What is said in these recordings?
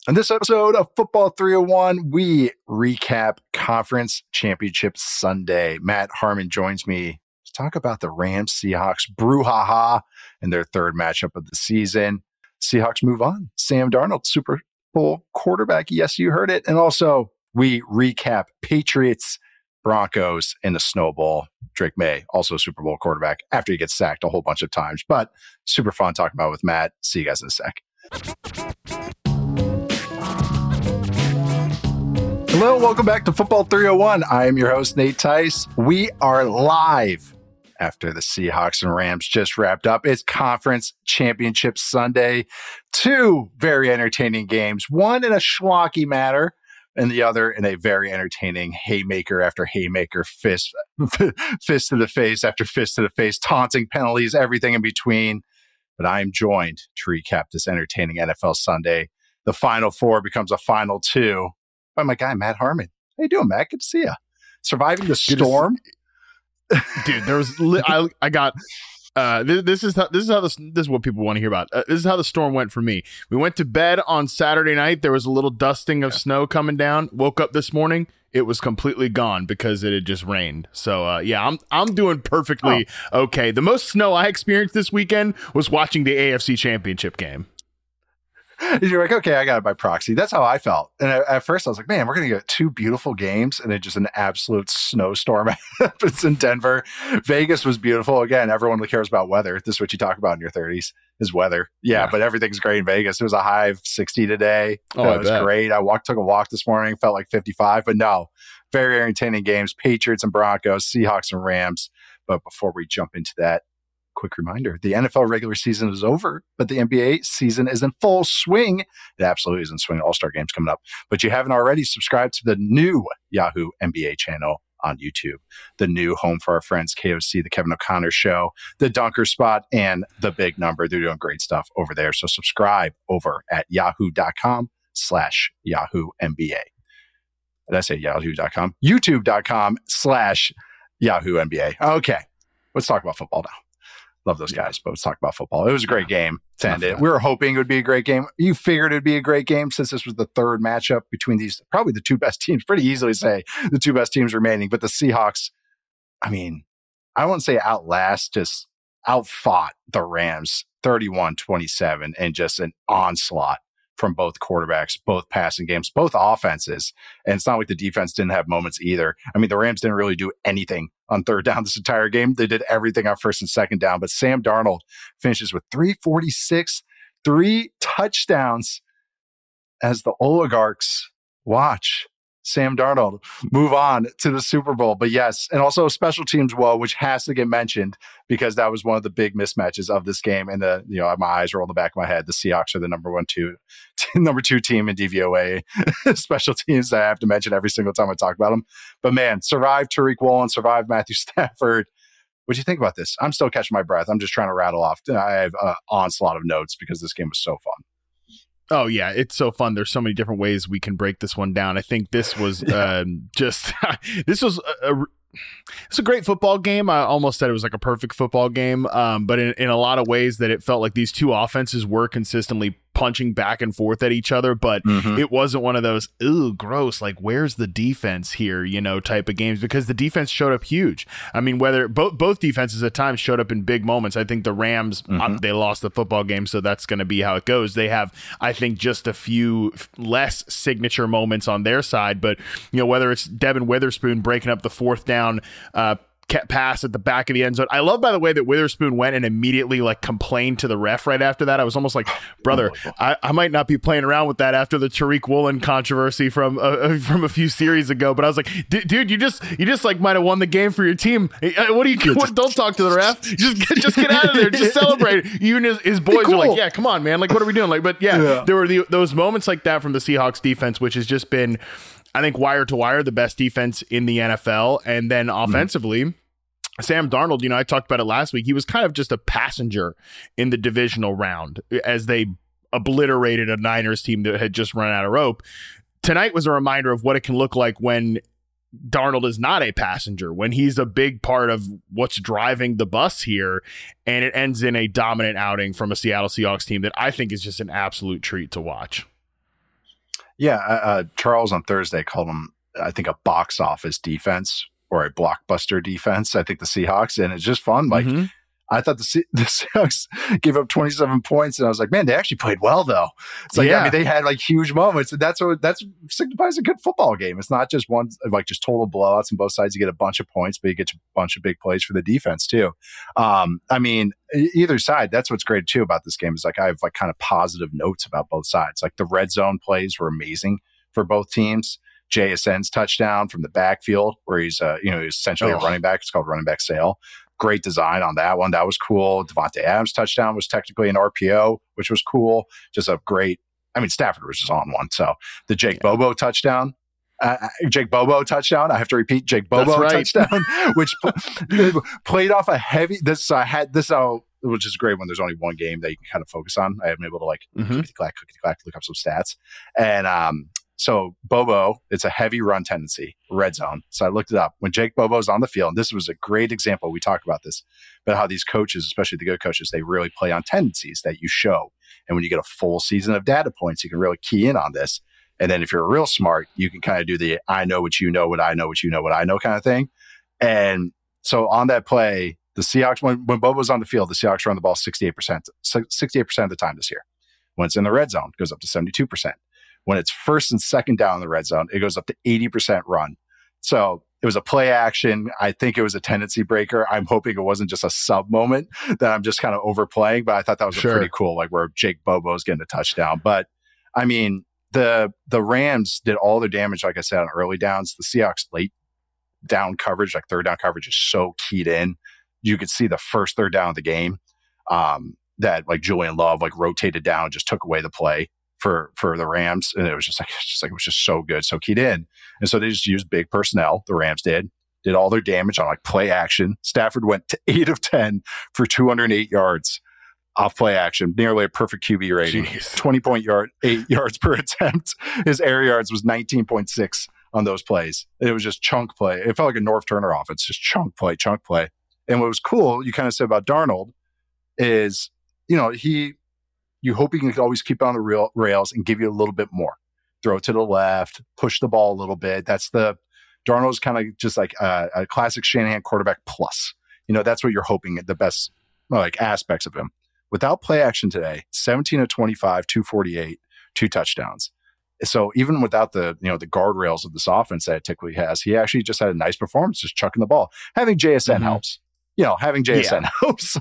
On this episode of Football 301, we recap Conference Championship Sunday. Matt Harmon joins me to talk about the Rams-Seahawks brouhaha in their third matchup of the season. Seahawks move on. Sam Darnold, Super Bowl quarterback. Yes, you heard it. And also, we recap Patriots-Broncos in the Snow Bowl. Drake May, also Super Bowl quarterback, after he gets sacked a whole bunch of times. But super fun talking about it with Matt. See you guys in a sec. Hello, welcome back to Football 301. I am your host, Nate Tice. We are live after the Seahawks and Rams just wrapped up. It's Conference Championship Sunday. Two very entertaining games, one in a schlocky manner and the other in a very entertaining haymaker after haymaker, fist to the face after fist to the face, taunting penalties, everything in between. But I am joined to recap this entertaining NFL Sunday. The Final Four becomes a Final Two by my guy, Matt Harmon. How you doing, Matt? Good to see you. Surviving the storm. Dude, there was, I got, this is what people want to hear about. This is how the storm went for me. We went to bed on Saturday night. There was a little dusting of snow coming down. Woke up this morning. It was completely gone because it had just rained. So, I'm doing perfectly okay. The most snow I experienced this weekend was watching the AFC Championship game. You're like, okay, I got it by proxy. That's how I felt. And at first I was like, man, we're going to get two beautiful games and then just an absolute snowstorm happens in Denver. Vegas was beautiful. Again, everyone that cares about weather. This is what you talk about in your 30s is weather. Yeah, but everything's great in Vegas. It was a high of 60 today. It was great. Took a walk this morning, felt like 55, but no, very entertaining games. Patriots and Broncos, Seahawks and Rams. But before we jump into that, quick reminder, the NFL regular season is over, but the NBA season is in full swing. It absolutely is in swing. All-Star games coming up. But you haven't already subscribed to the new Yahoo NBA channel on YouTube, the new home for our friends KOC, the Kevin O'Connor Show, the Dunker Spot, and the Big Number. They're doing great stuff over there. So subscribe over at yahoo.com/Yahoo NBA. Did I say yahoo.com? YouTube.com/Yahoo NBA. Okay, let's talk about football now. Love those guys, but let's talk about football. It was a great game to end it. We were hoping it would be a great game. You figured it would be a great game since this was the third matchup between these, probably the two best teams. Pretty easily say the two best teams remaining. But the Seahawks, I mean, I won't say just outfought the Rams 31-27 and just an onslaught from both quarterbacks, both passing games, both offenses. And it's not like the defense didn't have moments either. I mean, the Rams didn't really do anything on third down this entire game. They did everything on first and second down. But Sam Darnold finishes with 346, 3 touchdowns as the oligarchs watch Sam Darnold move on to the Super Bowl. But yes, and also special teams woe, which has to get mentioned because that was one of the big mismatches of this game. And my eyes roll in the back of my head. The Seahawks are the number 2 team in DVOA special teams. I have to mention every single time I talk about them. But man, survived Tariq Woolen, survived Matthew Stafford. What do you think about this? I'm still catching my breath. I'm just trying to rattle off. I have an onslaught of notes because this game was so fun. Oh, yeah, it's so fun. There's so many different ways we can break this one down. I think this was this was it's a great football game. I almost said it was like a perfect football game, but in a lot of ways that it felt like these two offenses were consistently punching back and forth at each other, but it wasn't one of those, ooh, gross, like where's the defense here, type of games, because the defense showed up huge. I mean, whether both defenses at times showed up in big moments. I think the Rams, they lost the football game, so that's going to be how it goes. They have, I think, just a few less signature moments on their side, but whether it's Devin Witherspoon breaking up the fourth down pass at the back of the end zone. I love, by the way, that Witherspoon went and immediately complained to the ref right after that. I was almost like, brother, I might not be playing around with that after the Tariq Woolen controversy from a few series ago. But I was like, dude, you just might have won the game for your team. What do you? Don't talk to the ref. Just get out of there. Just celebrate. Even his boys are like, yeah, come on, man. What are we doing? There were those moments like that from the Seahawks defense, which has just been, I think, wire to wire, the best defense in the NFL. And then offensively, Sam Darnold, I talked about it last week. He was kind of just a passenger in the divisional round as they obliterated a Niners team that had just run out of rope. Tonight was a reminder of what it can look like when Darnold is not a passenger, when he's a big part of what's driving the bus here, and it ends in a dominant outing from a Seattle Seahawks team that I think is just an absolute treat to watch. Yeah, Charles on Thursday called them, I think, a box office defense or a blockbuster defense. I think the Seahawks, and it's just fun. Like, I thought the Seahawks gave up 27 points, and I was like, man, they actually played well, though. It's like, I mean, they had like huge moments, and that signifies a good football game. It's not just one, like just total blowouts on both sides. You get a bunch of points, but you get a bunch of big plays for the defense too. I mean, either side, that's what's great too about this game is like I have like kind of positive notes about both sides. Like the red zone plays were amazing for both teams. JSN's touchdown from the backfield, where he's he's essentially a running back. It's called running back sail. Great design on that one. That was cool. Devontae Adams' touchdown was technically an RPO, which was cool. Just a great. I mean, Stafford was just on one. So the Jake Bobo touchdown. I have to repeat, Jake Bobo touchdown, which played off a heavy. Which is a great one. There's only one game that you can kind of focus on. I haven't been able to like cookie clack, look up some stats. And so Bobo, it's a heavy run tendency, red zone. So I looked it up. When Jake Bobo's on the field, and this was a great example, we talked about this, but how these coaches, especially the good coaches, they really play on tendencies that you show. And when you get a full season of data points, you can really key in on this. And then if you're real smart, you can kind of do the I know what you know, what I know, what you know, what I know kind of thing. And so on that play, the Seahawks, when Bobo's on the field, the Seahawks run the ball 68% of the time this year. When it's in the red zone, it goes up to 72%. When it's first and second down in the red zone, it goes up to 80% run. So it was a play action. I think it was a tendency breaker. I'm hoping it wasn't just a sub moment that I'm just kind of overplaying, but I thought that was pretty cool, like where Jake Bobo's getting a touchdown. But I mean, the Rams did all their damage, like I said, on early downs. The Seahawks late down coverage, like third down coverage, is so keyed in. You could see the first third down of the game that like Julian Love like rotated down and just took away the play for the Rams, and it was just so good, so keyed in. And so they just used big personnel. The Rams did all their damage on like play action. Stafford went to 8 of 10 for 208 yards off play action, nearly a perfect QB rating. 8 yards per attempt. His air yards was 19.6 on those plays. It was just chunk play. It felt like a Norv Turner offense, just chunk play. And what was cool, you kind of said about Darnold, is you hope he can always keep it on the rails and give you a little bit more. Throw it to the left, push the ball a little bit. Darnold's kind of just like a classic Shanahan quarterback plus. That's what you're hoping, the best like aspects of him. Without play action today, 17 of 25, 248, 2 touchdowns. So even without the guardrails of this offense that it typically has, he actually just had a nice performance, just chucking the ball. Having JSN helps. Having JSN helps.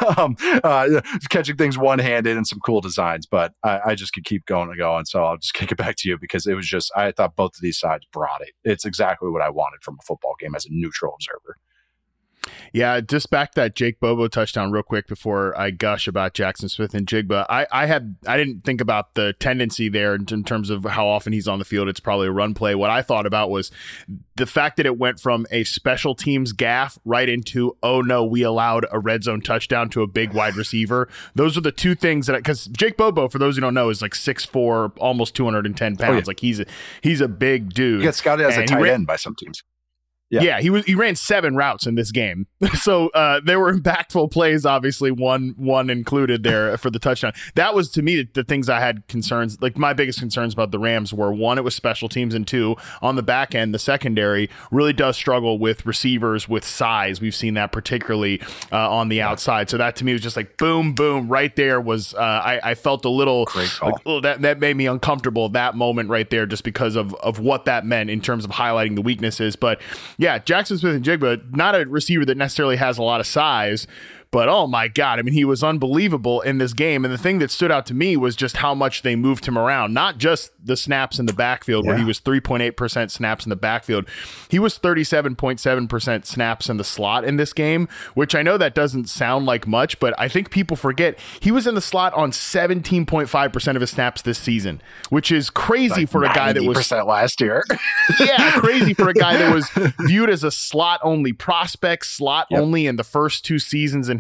Catching things one-handed and some cool designs, but I just could keep going. So I'll just kick it back to you because it was just, I thought both of these sides brought it. It's exactly what I wanted from a football game as a neutral observer. Yeah, just back that Jake Bobo touchdown real quick before I gush about Jackson Smith and Jigba. I didn't think about the tendency there in terms of how often he's on the field. It's probably a run play. What I thought about was the fact that it went from a special teams gaffe right into, oh no, we allowed a red zone touchdown to a big wide receiver. Those are the two things because Jake Bobo, for those who don't know, is like 6'4", almost 210 pounds. Oh, yeah. Like he's a big dude. He got scouted as a tight end by some teams. Yeah, he ran 7 routes in this game. So there were impactful plays, obviously, one included there for the touchdown. That was, to me, the things I had concerns. Like, my biggest concerns about the Rams were, 1, it was special teams, and 2, on the back end, the secondary really does struggle with receivers with size. We've seen that particularly on the outside. So that, to me, was just like, boom, boom, right there was, I felt a little, that made me uncomfortable, that moment right there, just because of what that meant in terms of highlighting the weaknesses. But yeah, Jackson Smith and Jigba, not a receiver that necessarily has a lot of size, but oh my God, I mean, he was unbelievable in this game. And the thing that stood out to me was just how much they moved him around, not just the snaps in the backfield, where he was 3.8% snaps in the backfield. He was 37.7% snaps in the slot in this game, which I know that doesn't sound like much, but I think people forget he was in the slot on 17.5% of his snaps this season, which is crazy for a guy that was last year. Yeah, crazy for a guy that was viewed as a slot only prospect, only in the first 2 seasons in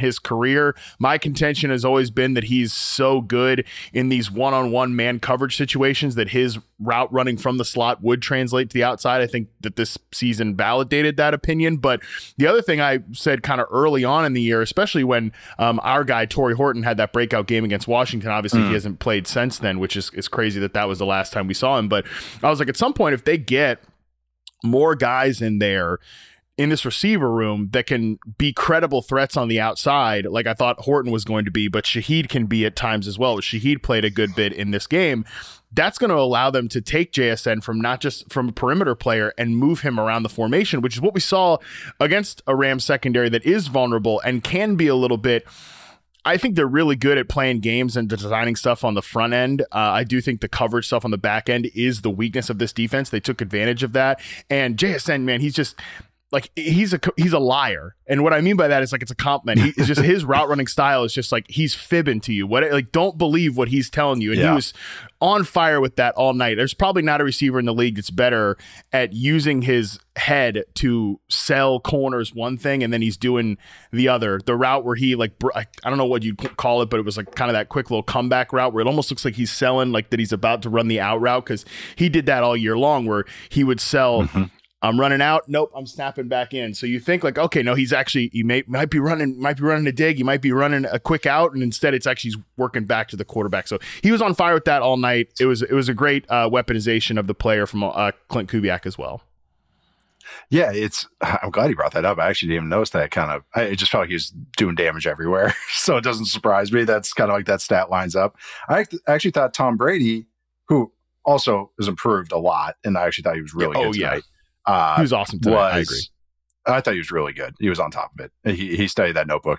his career. My contention has always been that he's so good in these one-on-one man coverage situations that his route running from the slot would translate to the outside. I think that this season validated that opinion. But the other thing I said kind of early on in the year, especially when our guy Torrey Horton had that breakout game against Washington, obviously he hasn't played since then, which is crazy that was the last time we saw him. But I was like, at some point, if they get more guys in there in this receiver room that can be credible threats on the outside, like I thought Horton was going to be, but Shaheed can be at times as well. Shaheed played a good bit in this game. That's going to allow them to take JSN from not just from a perimeter player and move him around the formation, which is what we saw against a Rams secondary that is vulnerable and can be a little bit. I think they're really good at playing games and designing stuff on the front end. I do think the coverage stuff on the back end is the weakness of this defense. They took advantage of that. And JSN, man, he's just like, he's a liar. And what I mean by that is like, it's a compliment. It's just his route running style is just like, he's fibbing to you. Don't believe what he's telling you. And he was on fire with that all night. There's probably not a receiver in the league that's better at using his head to sell corners one thing, and then he's doing the other. The route where he I don't know what you'd call it, but it was like kind of that quick little comeback route where it almost looks like he's selling, like that he's about to run the out route, because he did that all year long where he would sell, I'm running out. Nope, I'm snapping back in. So you think like, okay, no, he's actually, might be running a dig. He might be running a quick out, and instead it's actually he's working back to the quarterback. So he was on fire with that all night. It was a great weaponization of the player from Clint Kubiak as well. Yeah, I'm glad he brought that up. I actually didn't even notice that. It just felt like he was doing damage everywhere. So it doesn't surprise me. That's kind of like that stat lines up. I actually thought Tom Brady, who also has improved a lot, and I actually thought he was really good tonight. He was awesome tonight. I agree. I thought he was really good. He was on top of it. He studied that notebook.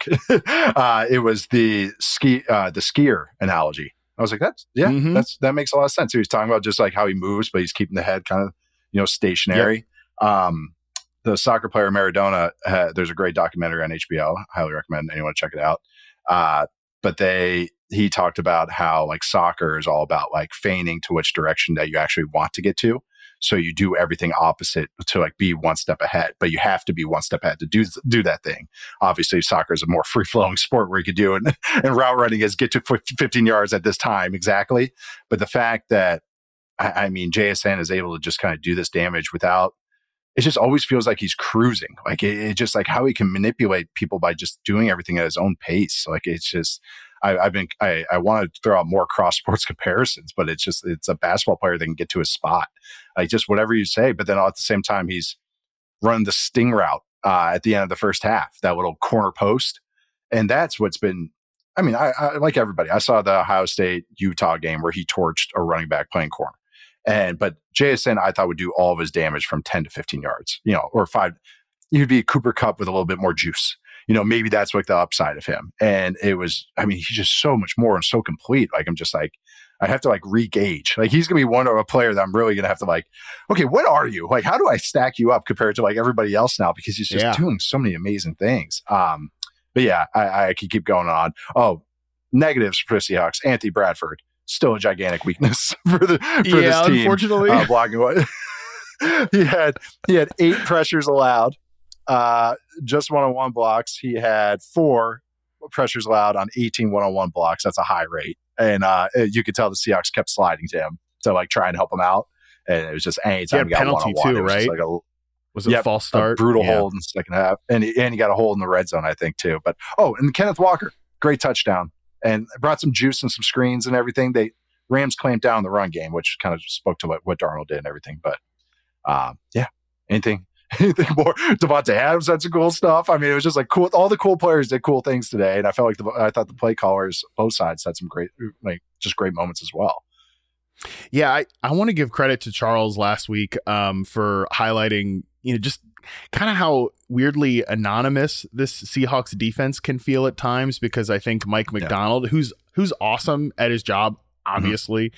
It was the skier analogy. I was like, that makes a lot of sense. He was talking about just like how he moves, but he's keeping the head kind of, stationary. Yep. The soccer player Maradona, there's a great documentary on HBO. Highly recommend anyone check it out. But he talked about how like soccer is all about like feigning to which direction that you actually want to get to. So you do everything opposite to like be one step ahead, but you have to be one step ahead to do that thing. Obviously, soccer is a more free flowing sport where you could do it, and route running is get to 15 yards at this time exactly. But the fact that JSN is able to just kind of do this damage without. It just always feels like he's cruising. Like it just like how he can manipulate people by just doing everything at his own pace. Like it's just. I wanted to throw out more cross sports comparisons, but it's a basketball player that can get to his spot, like just whatever you say. But then at the same time, he's running the sting route at the end of the first half, that little corner post, and that's what's been. I like everybody. I saw the Ohio State Utah game where he torched a running back playing corner, but JSN I thought would do all of his damage from 10 to 15 yards, or 5. You'd be Cooper Kupp with a little bit more juice. Maybe that's like the upside of him. And it was, he's just so much more and so complete. Like, I'm just like, I have to like re-gauge. Like, he's going to be a player that I'm really going to have to like, okay, what are you? Like, how do I stack you up compared to like everybody else now? Because he's just doing so many amazing things. But yeah, I could keep going on. Oh, negatives for the Seahawks. Anthony Bradford, still a gigantic weakness for this team. Unfortunately. Blocking what he had 8 pressures allowed. Just one-on-one blocks. He had 4 pressures allowed on 18 one-on-one blocks. That's a high rate. And you could tell the Seahawks kept sliding to him to like try and help him out. And it was just anytime he got penalty one-on-one, too, right? Was it a false start? A brutal hold in the second half. And he got a hold in the red zone, I think, too. But and Kenneth Walker, great touchdown. And brought some juice and some screens and everything. Rams clamped down the run game, which kind of spoke to what Darnold did and everything. But anything more? Devontae Adams had some cool stuff. It was just like cool. All the cool players did cool things today, and I felt like I thought the play callers, both sides, had some great, great moments as well. Yeah, I want to give credit to Charles last week for highlighting, just kind of how weirdly anonymous this Seahawks defense can feel at times, because I think Mike Macdonald, who's awesome at his job, obviously.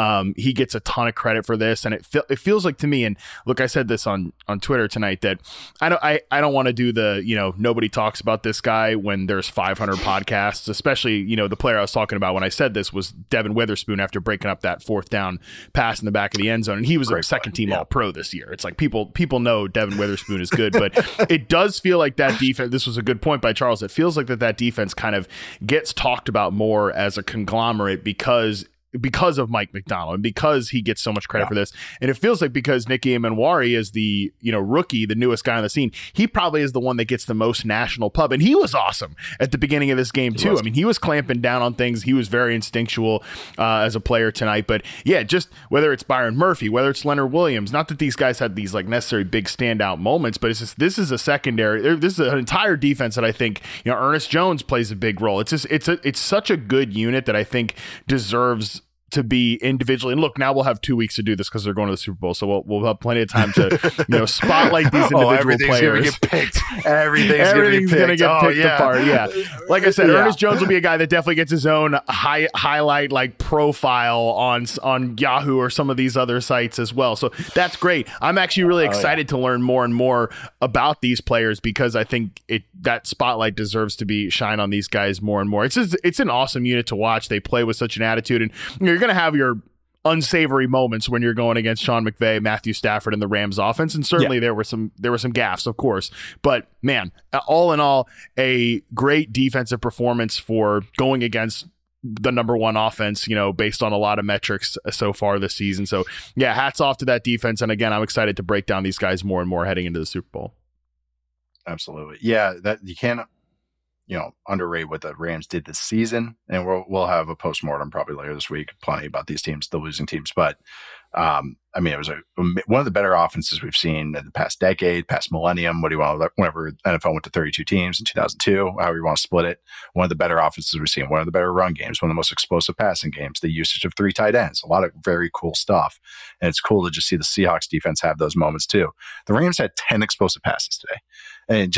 He gets a ton of credit for this, and it feels like to me, and look, I said this on Twitter tonight, that I don't want to do the, nobody talks about this guy when there's 500 podcasts, especially, the player I was talking about when I said this was Devin Witherspoon after breaking up that fourth down pass in the back of the end zone, and he was a second team All-Pro this year. It's like people know Devin Witherspoon is good, but it does feel like that defense, this was a good point by Charles, it feels like that defense kind of gets talked about more as a conglomerate because of Mike Macdonald and because he gets so much credit for this. And it feels like because Nicky Emenwari is the, rookie, the newest guy on the scene, he probably is the one that gets the most national pub. And he was awesome at the beginning of this game too. I mean, he was clamping down on things. He was very instinctual as a player tonight, but yeah, just whether it's Byron Murphy, whether it's Leonard Williams, not that these guys had these like necessary big standout moments, but it's just, this is a secondary, this is an entire defense that I think, Ernest Jones plays a big role. It's just, it's such a good unit that I think deserves to be individually. And look, now we'll have 2 weeks to do this because they're going to the Super Bowl, so we'll have plenty of time to spotlight these individual players. Gonna get picked. Everything's gonna get picked apart. Yeah, like I said, Ernest Jones will be a guy that definitely gets his own highlight like profile on Yahoo or some of these other sites as well. So that's great. I'm actually really excited to learn more and more about these players because I think that spotlight deserves to be shine on these guys more and more. It's an awesome unit to watch. They play with such an attitude, and you're going to have your unsavory moments when you're going against Sean McVay, Matthew Stafford, and the Rams offense. And certainly there were some gaffes, of course. But man, all in all, a great defensive performance for going against the number one offense, based on a lot of metrics so far this season. So yeah, hats off to that defense. And again, I'm excited to break down these guys more and more heading into the Super Bowl. Absolutely. Yeah, that you can't underrate what the Rams did this season, and we'll have a postmortem probably later this week, plenty about these teams, the losing teams. But it was one of the better offenses we've seen in the past decade, past millennium. What do you want? Whenever NFL went to 32 teams in 2002, however you want to split it, one of the better offenses we've seen, one of the better run games, one of the most explosive passing games, the usage of 3 tight ends, a lot of very cool stuff. And it's cool to just see the Seahawks defense have those moments too. The Rams had 10 explosive passes today, and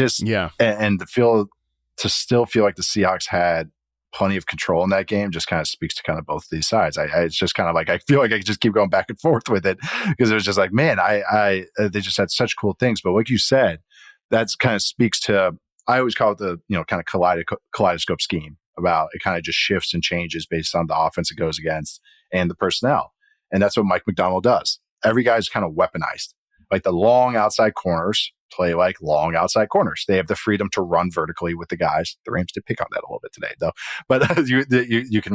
to still feel like the Seahawks had plenty of control in that game just kind of speaks to kind of both these sides. It's just kind of like, I feel like I could just keep going back and forth with it because it was just like, man, they just had such cool things. But like you said, that's kind of speaks to, I always call it the, kind of kaleidoscope scheme about it kind of just shifts and changes based on the offense it goes against and the personnel. And that's what Mike Macdonald does. Every guy's kind of weaponized. Like the long outside corners play like long outside corners. They have the freedom to run vertically with the guys. The Rams did pick on that a little bit today, though. But you can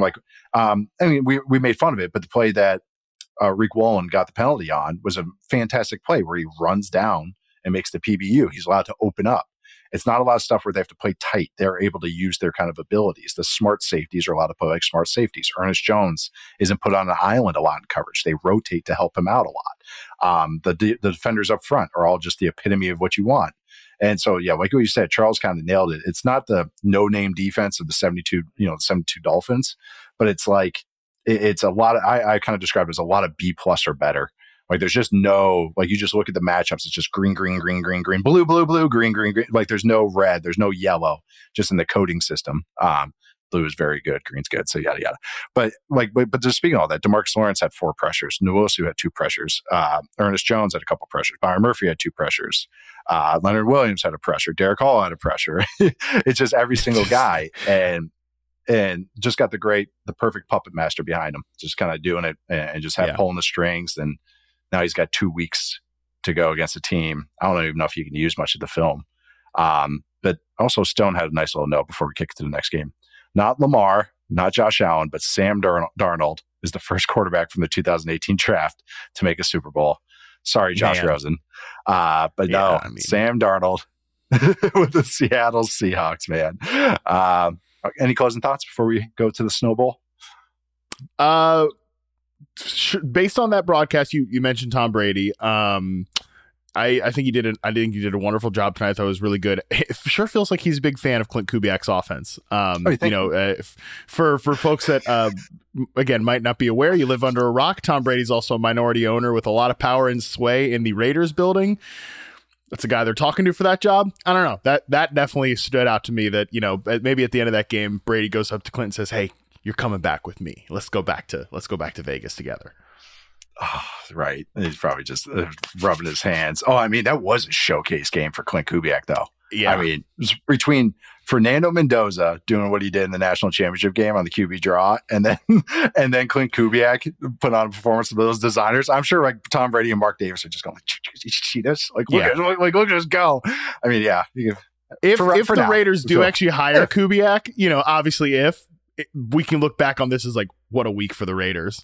we made fun of it, but the play that Rick Wallen got the penalty on was a fantastic play where he runs down and makes the PBU. He's allowed to open up. It's not a lot of stuff where they have to play tight. They're able to use their kind of abilities. The smart safeties are allowed to play like smart safeties. Ernest Jones isn't put on an island a lot in coverage. They rotate to help him out a lot. The defenders up front are all just the epitome of what you want. And so, yeah, like what you said, Charles kind of nailed it. It's not the no-name defense of the 72 Dolphins, but it's like, it's a lot of, I kind of describe it as a lot of B+ or better. Like there's just no, like you just look at the matchups, it's just green, green, green, green, green, blue, blue, blue, green, green, green. Like there's no red, there's no yellow, just in the coding system. Blue is very good, green's good, so yada yada. But just speaking of all that, DeMarcus Lawrence had 4 pressures, Nwosu had 2 pressures, Ernest Jones had a couple pressures, Byron Murphy had 2 pressures, Leonard Williams had a pressure, Derek Hall had a pressure. It's just every single guy, and just got the perfect puppet master behind him, just kind of doing it and just pulling the strings. And now he's got 2 weeks to go against a team. I don't even know if you can use much of the film. But also Stone had a nice little note before we kick to the next game. Not Lamar, not Josh Allen, but Sam Darnold is the first quarterback from the 2018 draft to make a Super Bowl. Sorry, Josh Rosen. Sam Darnold with the Seattle Seahawks, man. Any closing thoughts before we go to the Snowball? Based on that broadcast, you mentioned Tom Brady. I think he did a wonderful job tonight. I thought it was really good. It sure feels like he's a big fan of Clint Kubiak's offense. For folks that again might not be aware, you live under a rock. Tom Brady's also a minority owner with a lot of power and sway in the Raiders building. That's the guy they're talking to for that job. I don't know. That definitely stood out to me that, maybe at the end of that game, Brady goes up to Clint and says, "Hey, you're coming back with me. Let's go back to Vegas together. Oh, right. He's probably just rubbing his hands. Oh, I mean, that was a showcase game for Clint Kubiak, though. Yeah. I mean, it was between Fernando Mendoza doing what he did in the national championship game on the QB draw, and then Clint Kubiak put on a performance of those designers. I'm sure like Tom Brady and Mark Davis are just going like, see this? Like, look at us go. I mean, yeah. If the Raiders do actually hire Kubiak, obviously we can look back on this as like, what a week for the Raiders.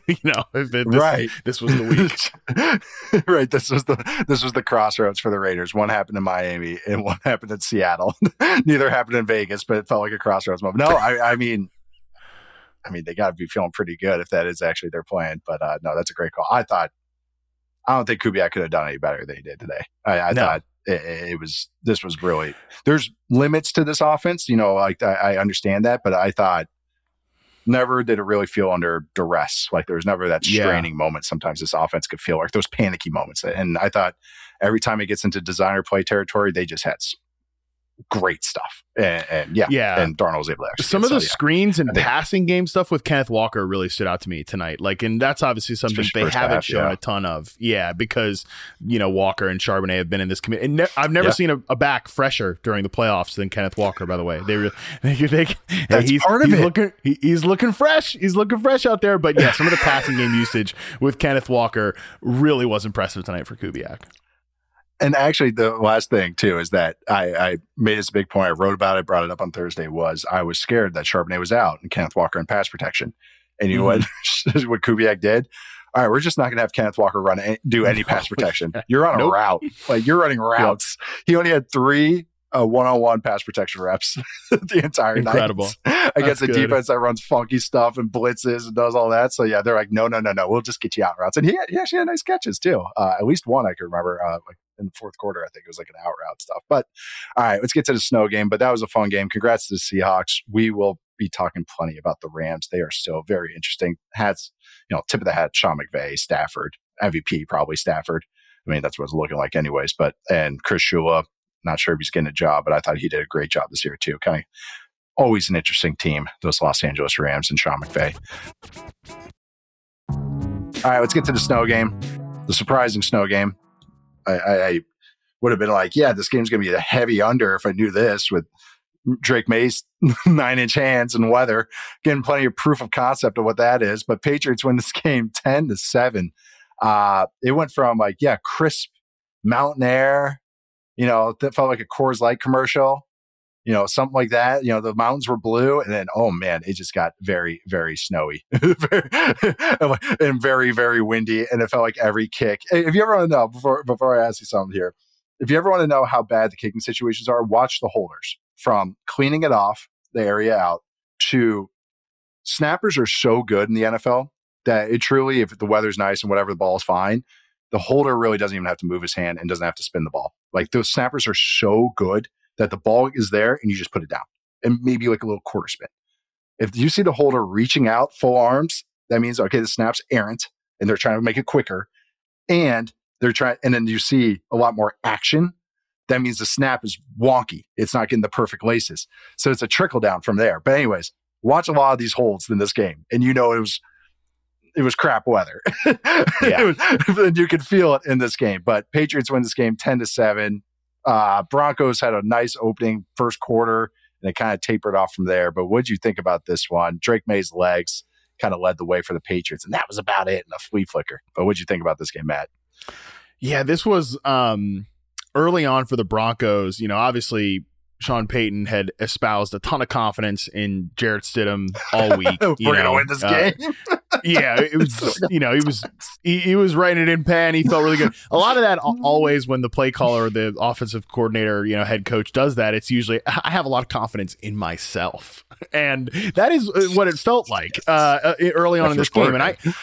This was the week. Right. This was the crossroads for the Raiders. One happened in Miami and one happened in Seattle. Neither happened in Vegas, but it felt like a crossroads moment. No, I mean, they got to be feeling pretty good if that is actually their plan. But no, that's a great call. I don't think Kubiak could have done any better than he did today. I thought this was really, there's limits to this offense, like I understand that, but I thought never did it really feel under duress. Like there was never that straining moment. Sometimes this offense could feel like those panicky moments. And I thought every time it gets into designer play territory, they just had great stuff. And Darnold was able to actually some of the screens and passing game stuff with Kenneth Walker really stood out to me tonight. Like, and that's obviously something they haven't shown a ton of. Yeah, because Walker and Charbonnet have been in this committee. And I've never seen a back fresher during the playoffs than Kenneth Walker. By the way, he's part of it. He's looking fresh. He's looking fresh out there. But yeah, some of the passing game usage with Kenneth Walker really was impressive tonight for Kubiak. And actually, the last thing, too, is that I made this a big point. I wrote about it, brought it up on Thursday, was I was scared that Charbonnet was out and Kenneth Walker in pass protection. And you know what Kubiak did? All right, we're just not going to have Kenneth Walker do any pass protection. You're on a route. Like, you're running routes. He only had 3 one-on-one pass protection reps the entire Incredible. night against a defense that runs funky stuff and blitzes and does all that. So yeah, they're like, no, we'll just get you out routes. And he actually had nice catches too. At least one I can remember, like in the fourth quarter, I think it was like an out route stuff. But all right, let's get to the snow game. But that was a fun game. Congrats to the Seahawks. We will be talking plenty about the Rams. They are still very interesting. Hats, tip of the hat, Sean McVay, Stafford, MVP, probably Stafford. I mean, that's what it's looking like anyways. And Chris Shula, not sure if he's getting a job, but I thought he did a great job this year too. Kind of always an interesting team, those Los Angeles Rams and Sean McVay. All right, let's get to the snow game, the surprising snow game. I would have been like, yeah, this game's going to be a heavy under if I knew this, with Drake May's 9-inch hands and weather, getting plenty of proof of concept of what that is. But Patriots win this game 10-7. It went from crisp mountain air, that felt like a Coors Light commercial, something like that. The mountains were blue, and then, oh man, it just got very, very snowy and very, very windy. And it felt like every kick. If you ever want to know, before I ask you something here, if you ever want to know how bad the kicking situations are, watch the holders. From cleaning it off, the area out, to snappers are so good in the NFL that it truly, if the weather's nice and whatever, the ball is fine, the holder really doesn't even have to move his hand and doesn't have to spin the ball. Like, those snappers are so good that the ball is there and you just put it down and maybe like a little quarter spin. If you see the holder reaching out full arms, that means, okay, the snap's errant and they're trying to make it quicker. And then you see a lot more action. That means the snap is wonky. It's not getting the perfect laces. So it's a trickle down from there. But anyways, watch a lot of these holds in this game. And it was crap weather. Yeah. And you could feel it in this game. But Patriots win this game 10-7. Broncos had a nice opening first quarter, and it kind of tapered off from there. But what did you think about this one? Drake May's legs kind of led the way for the Patriots, and that was about it in a flea flicker. But what did you think about this game, Matt? Yeah, this was early on for the Broncos. Obviously Sean Payton had espoused a ton of confidence in Jarrett Stidham all week. We're going to win this game. Yeah, it was, he was writing it in pen. He felt really good. A lot of that always when the play caller or the offensive coordinator, head coach does that, it's usually, I have a lot of confidence in myself. And that is what it felt like early on in this game. And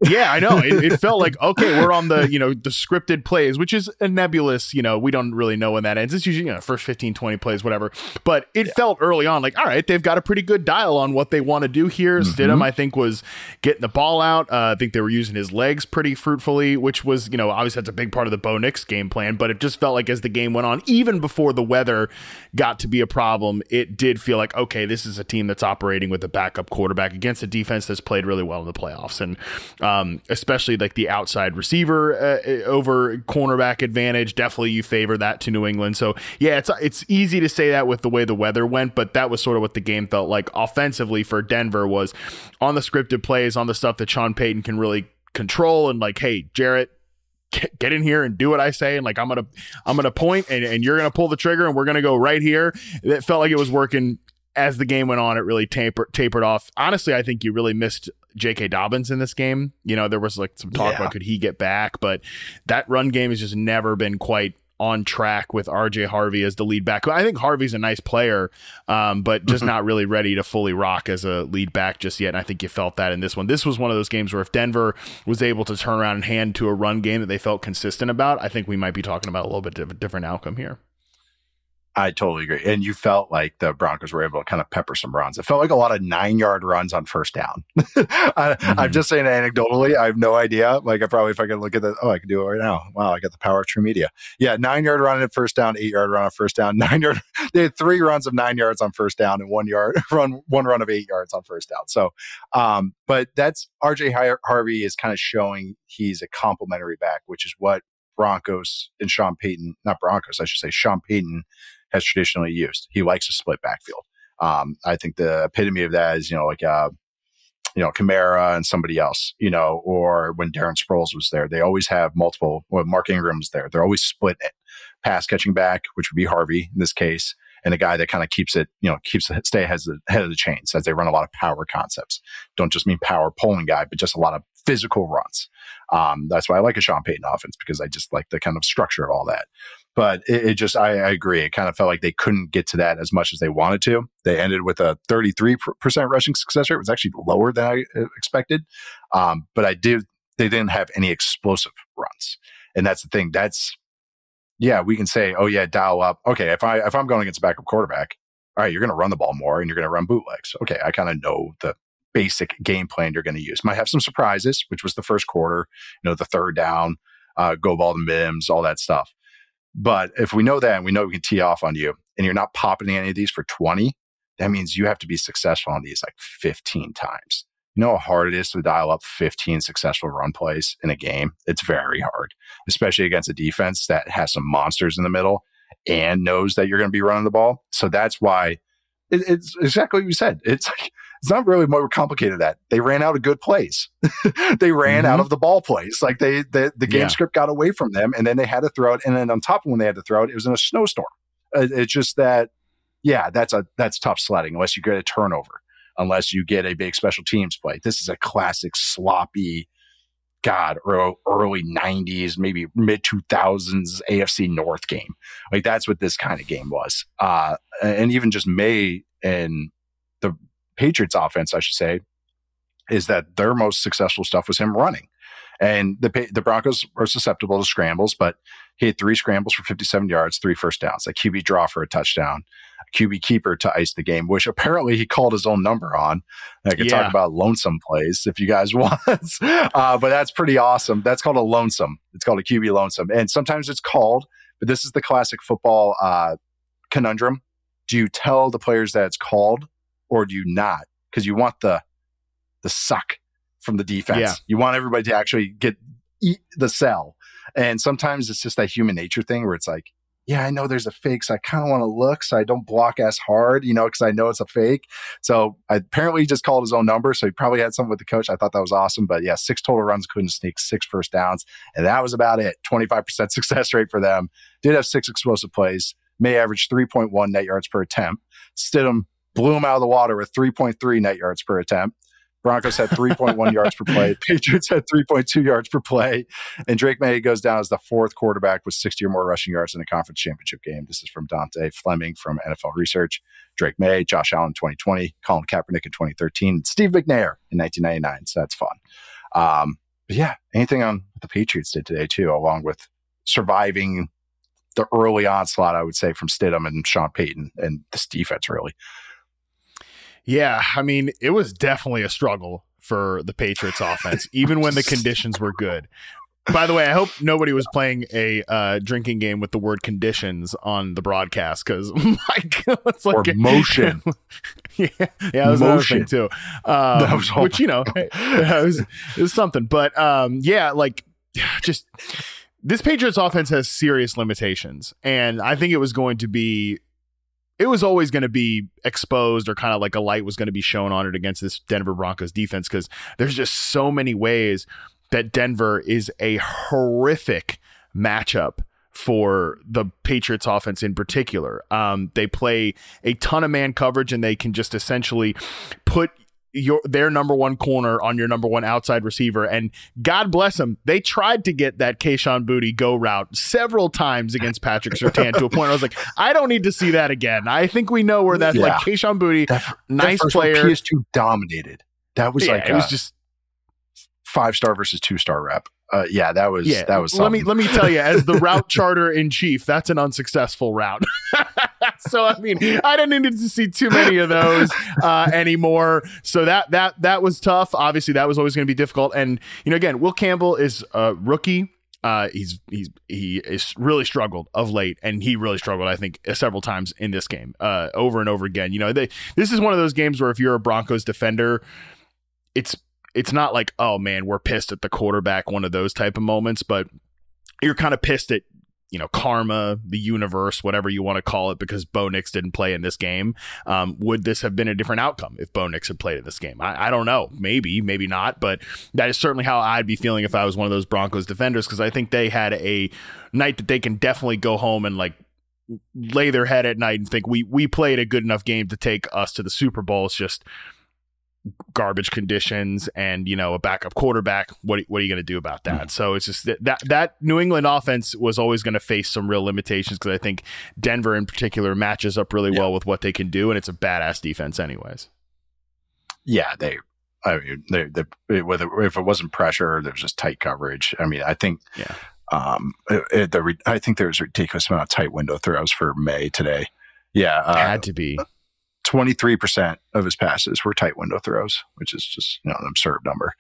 Yeah, I know. It felt like, okay, we're on the, the scripted plays, which is a nebulous, we don't really know when that ends. It's usually, first 15, 20 plays, whatever. But it felt early on like, all right, they've got a pretty good dial on what they want to do here. Stidham, I think, was getting the ball out. I think they were using his legs pretty fruitfully, which was, obviously that's a big part of the Bo Nix game plan. But it just felt like as the game went on, even before the weather got to be a problem, it did feel like, okay, this is a team that's operating with a backup quarterback against a defense that's played really well in the playoffs. And especially like the outside receiver over cornerback advantage. Definitely you favor that to New England. So yeah, it's easy to say that with the way the weather went, but that was sort of what the game felt like offensively for Denver, was on the scripted plays, on the stuff that Sean Payton can really control, and like, hey, Jarrett, get in here and do what I say, and like I'm gonna point and you're gonna pull the trigger and we're gonna go right here. It felt like it was working. As the game went on, it really tapered off. Honestly, I think you really missed J.K. Dobbins in this game. There was like some talk about could he get back, but that run game has just never been quite on track with R.J. Harvey as the lead back. I think Harvey's a nice player, but just not really ready to fully rock as a lead back just yet. And I think you felt that in this one. This was one of those games where if Denver was able to turn around and hand to a run game that they felt consistent about, I think we might be talking about a little bit of a different outcome here. I totally agree. And you felt like the Broncos were able to kind of pepper some runs. It felt like a lot of 9-yard runs on first down. I'm just saying anecdotally. I have no idea. Like if I could look at that, I can do it right now. Wow, I got the power of true media. Yeah, 9-yard run at first down, 8-yard run on first down, 9-yard. They had 3 runs of 9 yards on first down and 1 run of 8 yards on first down. So, but that's RJ Harvey is kind of showing he's a complementary back, which is what Broncos and Sean Payton has traditionally used. He likes a split backfield. I think the epitome of that is, Kamara and somebody else, or when Darren Sproles was there, they always have multiple, when Mark Ingram was there, they're always split it. Pass catching back, which would be Harvey in this case, and a guy that kind of stay ahead of the chains as they run a lot of power concepts. Don't just mean power pulling guy, but just a lot of physical runs. That's why I like a Sean Payton offense, because I just like the kind of structure of all that. But I agree. It kind of felt like they couldn't get to that as much as they wanted to. They ended with a 33% rushing success rate. It was actually lower than I expected. But they didn't have any explosive runs. And that's the thing. We can say, dial up. Okay, if I'm going against a backup quarterback, all right, you're going to run the ball more and you're going to run bootlegs. Okay, I kind of know the basic game plan you're going to use. Might have some surprises, which was the first quarter, the third down, go ball to Mims, all that stuff. But if we know that and we know we can tee off on you and you're not popping any of these for 20, that means you have to be successful on these like 15 times. You know how hard it is to dial up 15 successful run plays in a game? It's very hard, especially against a defense that has some monsters in the middle and knows that you're going to be running the ball. So that's why it's exactly what you said. It's not really more complicated than that. They ran out of good plays. They ran out of the ball plays. Like the game script got away from them, and then they had to throw it. And then on top of when they had to throw it, it was in a snowstorm. It's just that, that's tough sledding unless you get a turnover, unless you get a big special teams play. This is a classic sloppy, early 90s, maybe mid 2000s AFC North game. Like that's what this kind of game was. And even just May and the Patriots offense, I should say, is that their most successful stuff was him running. And the Broncos are susceptible to scrambles, but he had 3 scrambles for 57 yards, 3 first downs, a QB draw for a touchdown, a QB keeper to ice the game, which apparently he called his own number on. I could talk about lonesome plays if you guys want. But that's pretty awesome. That's called a lonesome. It's called a QB lonesome. And sometimes it's called, but this is the classic football conundrum. Do you tell the players that it's called or do you not? Because you want the suck from the defense. Yeah. You want everybody to actually eat the sell. And sometimes it's just that human nature thing where it's like, I know there's a fake, so I kind of want to look so I don't block as hard, because I know it's a fake. So apparently he just called his own number, so he probably had something with the coach. I thought that was awesome. But 6 total runs, couldn't sneak, 6 first downs. And that was about it. 25% success rate for them. Did have 6 explosive plays. May average 3.1 net yards per attempt. Stidham blew him out of the water with 3.3 net yards per attempt. Broncos had 3.1 yards per play. Patriots had 3.2 yards per play. And Drake May goes down as the 4th quarterback with 60 or more rushing yards in the conference championship game. This is from Dante Fleming from NFL Research. Drake May, Josh Allen in 2020, Colin Kaepernick in 2013, Steve McNair in 1999. So that's fun. But yeah, anything on what the Patriots did today too, along with surviving the early onslaught, I would say, from Stidham and Sean Payton and this defense, really. Yeah, I mean, it was definitely a struggle for the Patriots offense, even when the conditions were good. By the way, I hope nobody was playing a drinking game with the word conditions on the broadcast, because it's like or motion. That was another thing too. That was which, it was something. But just this Patriots offense has serious limitations, and I think it was always going to be exposed, or kind of like a light was going to be shown on it against this Denver Broncos defense, because there's just so many ways that Denver is a horrific matchup for the Patriots offense in particular. They play a ton of man coverage, and they can just essentially put their number one corner on your number one outside receiver. And God bless them, they tried to get that Kayshon Boutte go route several times against Patrick Surtain to a point where I was like, I don't need to see that again. I think we know where that's like Kayshon Boutte, nice player. PS2 dominated. That was it was just 5-star versus 2-star rep. That was something. Let me tell you, as the route charter in chief, that's an unsuccessful route. So I mean, I didn't need to see too many of those anymore. So that was tough. Obviously, that was always going to be difficult. And again, Will Campbell is a rookie. He is really struggled of late, and he really struggled, I think, several times in this game, over and over again. This is one of those games where if you're a Broncos defender, it's not like, oh man, we're pissed at the quarterback, one of those type of moments, but you're kind of pissed at, karma, the universe, whatever you want to call it, because Bo Nix didn't play in this game. Would this have been a different outcome if Bo Nix had played in this game? I don't know. Maybe not, but that is certainly how I'd be feeling if I was one of those Broncos defenders, because I think they had a night that they can definitely go home and lay their head at night and think we played a good enough game to take us to the Super Bowl. It's just garbage conditions and a backup quarterback. What are you going to do about that? So it's just that New England offense was always going to face some real limitations, because I think Denver in particular matches up really well with what they can do, and it's a badass defense anyways. Yeah, whether if it wasn't pressure, there was just tight coverage. I mean, I think I think there was a ridiculous amount of tight window throws for May today. Yeah, had to be. 23% of his passes were tight window throws, which is just an absurd number.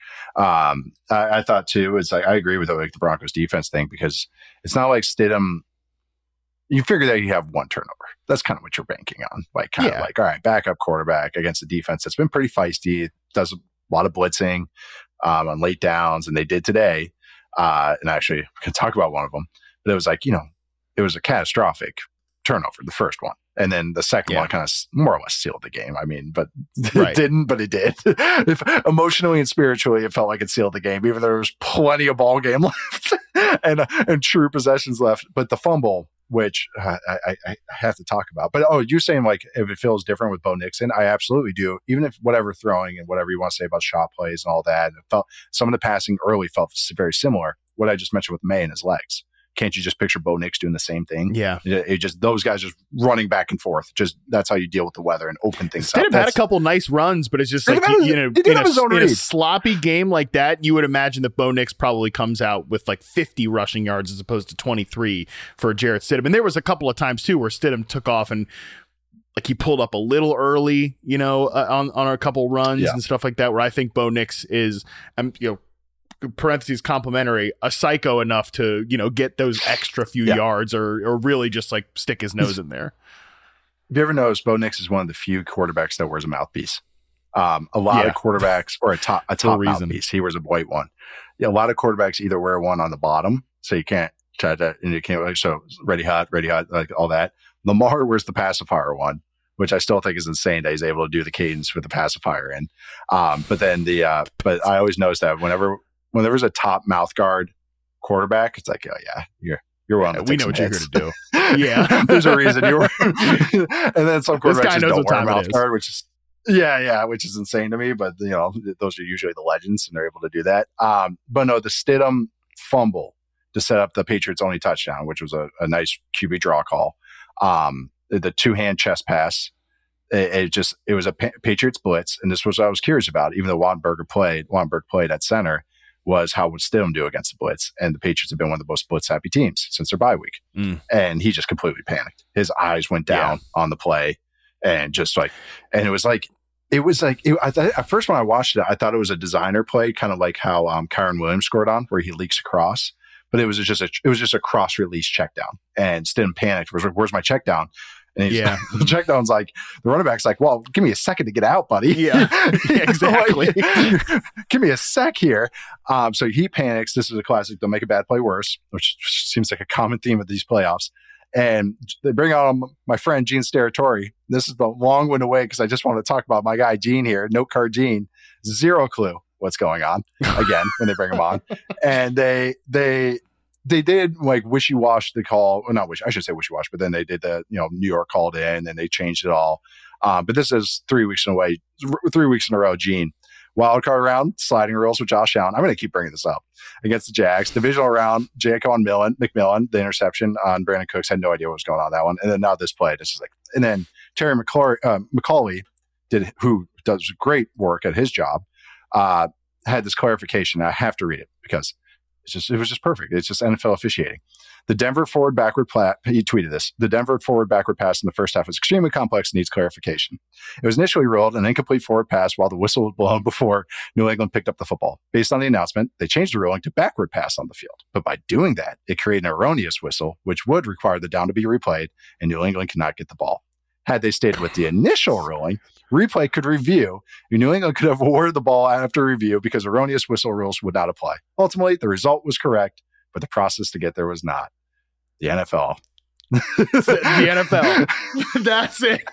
I thought too, it's like, I agree with the Broncos defense thing, because it's not like Stidham. You figure that you have one turnover. That's kind of what you're banking on. All right, backup quarterback against a defense that's been pretty feisty, does a lot of blitzing on late downs, and they did today. And actually, we can talk about one of them, but it was it was a catastrophic turnover, the first one. And then the second one kind of more or less sealed the game. I mean, but it didn't, but it did. Emotionally and spiritually, it felt like it sealed the game, even though there was plenty of ball game left and true possessions left. But the fumble, which I have to talk about. But you're saying if it feels different with Bo Nixon, I absolutely do. Even if whatever throwing and whatever you want to say about shot plays and all that, it felt some of the passing early felt very similar. What I just mentioned with May and his legs. Can't you just picture Bo Nix doing the same thing? Yeah. It just those guys just running back and forth. Just that's how you deal with the weather and open things up. Stidham had a couple nice runs, but it's just in a sloppy game like that, you would imagine that Bo Nix probably comes out with 50 rushing yards as opposed to 23 for Jarrett Stidham. And there was a couple of times too where Stidham took off and he pulled up a little early, on a couple runs and stuff like that, where I think Bo Nix is, parentheses complimentary, a psycho enough to get those extra few yards or really just stick his nose in there. Have you ever noticed Bo Nix is one of the few quarterbacks that wears a mouthpiece? A lot of quarterbacks, or a top mouthpiece. He wears a white one. Yeah, a lot of quarterbacks either wear one on the bottom, so you can't try to, and you can't so ready hot, like all that. Lamar wears the pacifier one, which I still think is insane that he's able to do the cadence with the pacifier in. But then but I always notice that when there was a top mouth guard quarterback, it's like, oh yeah, you're one. We know what you're here to do. Yeah, there's a reason you're. And then some quarterbacks just don't wear a mouth guard, which is which is insane to me. But those are usually the legends, and they're able to do that. But no, the Stidham fumble to set up the Patriots' only touchdown, which was a nice QB draw call. The 2-hand chest pass. It was a Patriots blitz, and this was what I was curious about. Even though Wattenberg played at center. was how would Stidham do against the blitz? And the Patriots have been one of the most blitz happy teams since their bye week. And he just completely panicked. His eyes went down on the play and just like, and it was like, at first when I watched it, I thought it was a designer play, kind of like how Kyron Williams scored on, where he leaks across. But it was just a cross release check down, and Stidham panicked. Was like, "Where's my check down?" And the check down's like, the running back's like, "Well, give me a second to get out, buddy." Yeah, exactly. Give me a sec here. So he panics. This is a classic. They'll make a bad play worse, which seems like a common theme of these playoffs. And they bring on my friend Gene Steratore. This is the long-winded way because I just want to talk about my guy Gene here, Note Card Gene. Zero clue what's going on again when they bring him on. And they did like wishy-wash the call. Well, not wish, I should say wishy-wash, but then they did the, New York called in and they changed it all. But this is 3 weeks in a row, Gene. Wild card round, sliding rules with Josh Allen. I'm going to keep bringing this up against the Jags. Divisional round, Jaquan McMillan, the interception on Brandon Cooks. Had no idea what was going on that one. And then now this play, it's just like, and then Terry McCauley who does great work at his job, had this clarification. I have to read it because it was just perfect. It's just NFL officiating. The Denver forward backward he tweeted this. The Denver forward backward pass in the first half is extremely complex and needs clarification. It was initially ruled an incomplete forward pass while the whistle was blown before New England picked up the football. Based on the announcement, they changed the ruling to backward pass on the field. But by doing that, it created an erroneous whistle, which would require the down to be replayed, and New England cannot get the ball. Had they stayed with the initial ruling, replay could review. New England could have awarded the ball after review because erroneous whistle rules would not apply. Ultimately, the result was correct, but the process to get there was not. The NFL. The NFL. That's it.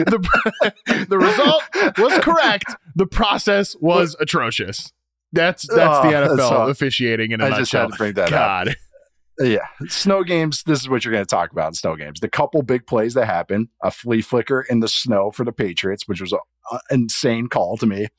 The result was correct. The process was atrocious. That's the NFL officiating in a nutshell. I just had to bring that up. Yeah. Snow games, this is what you're going to talk about in snow games. The couple big plays that happened, a flea flicker in the snow for the Patriots, which was an insane call to me.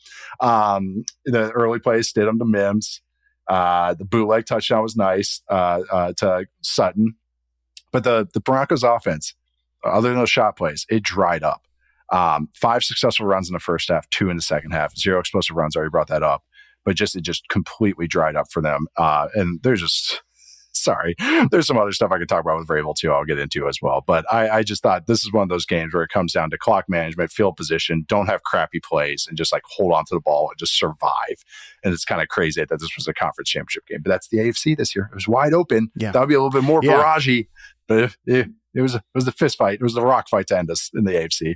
The early plays, Stidham to Mims. The bootleg touchdown was nice to Sutton. But the Broncos offense, other than those shot plays, it dried up. 5 successful runs in the first half, 2 in the second half. 0 explosive runs, I already brought that up. But it just completely dried up for them. And there's some other stuff I could talk about with Vrabel too. I'll get into as well. But I just thought this is one of those games where it comes down to clock management, field position, don't have crappy plays, and just like hold on to the ball and just survive. And it's kind of crazy that this was a conference championship game. But that's the AFC this year. It was wide open. Yeah. That would be a little bit more barragey. But it was the fist fight. It was the rock fight to end us in the AFC.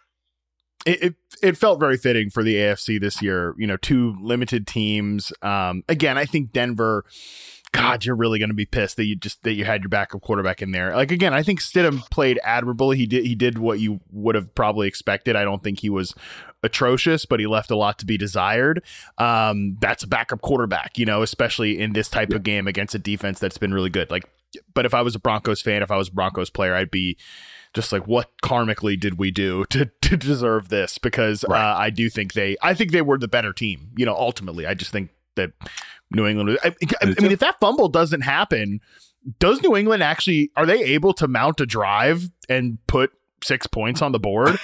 It felt very fitting for the AFC this year. 2 limited teams. Again, I think Denver. God, you're really going to be pissed that you had your backup quarterback in there. Like, again, I think Stidham played admirably. He did what you would have probably expected. I don't think he was atrocious, but he left a lot to be desired. That's a backup quarterback, especially in this type of game against a defense that's been really good. Like, but if I was a Broncos fan, if I was a Broncos player, I'd be just like, what karmically did we do to deserve this? Because I think they were the better team. Ultimately, I just think that New England. I mean, if that fumble doesn't happen, does New England are they able to mount a drive and put 6 points on the board?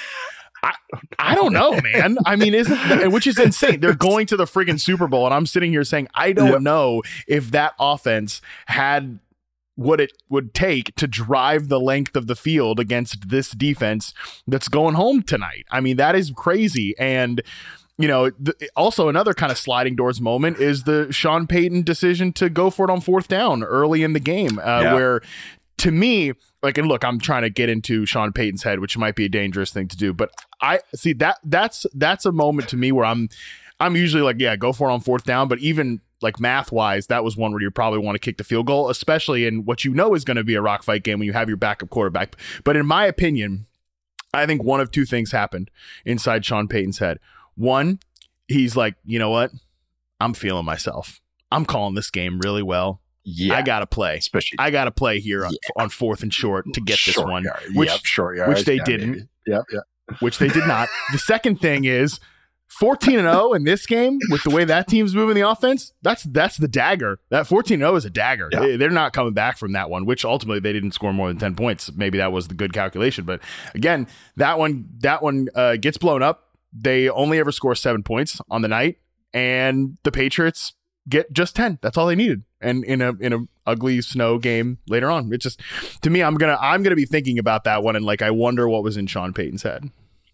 I don't know, man. I mean, which is insane. They're going to the friggin' Super Bowl, and I'm sitting here saying I don't know if that offense had what it would take to drive the length of the field against this defense that's going home tonight. I mean, that is crazy. And also another kind of sliding doors moment is the Sean Payton decision to go for it on 4th down early in the game, where to me, like, and look, I'm trying to get into Sean Payton's head, which might be a dangerous thing to do, but I see that's a moment to me where I'm usually like, yeah, go for it on 4th down. But even like math wise, that was one where you probably want to kick the field goal, especially in what is going to be a rock fight game when you have your backup quarterback. But in my opinion, I think one of 2 things happened inside Sean Payton's head. One, he's like, you know what? I'm feeling myself. I'm calling this game really well. Yeah, I got to play. I got to play here on 4th and short to get this one, which they didn't. Which they did not. The second thing is 14-0 in this game with the way that team's moving the offense. That's the dagger. That 14-0 is a dagger. Yeah. They're not coming back from that one, which ultimately they didn't score more than 10 points. Maybe that was the good calculation. But again, that one gets blown up. They only ever score 7 points on the night, and the Patriots get just 10. That's all they needed. And in a ugly snow game later on, it's just, to me, I'm gonna be thinking about that one, and like I wonder what was in Sean Payton's head.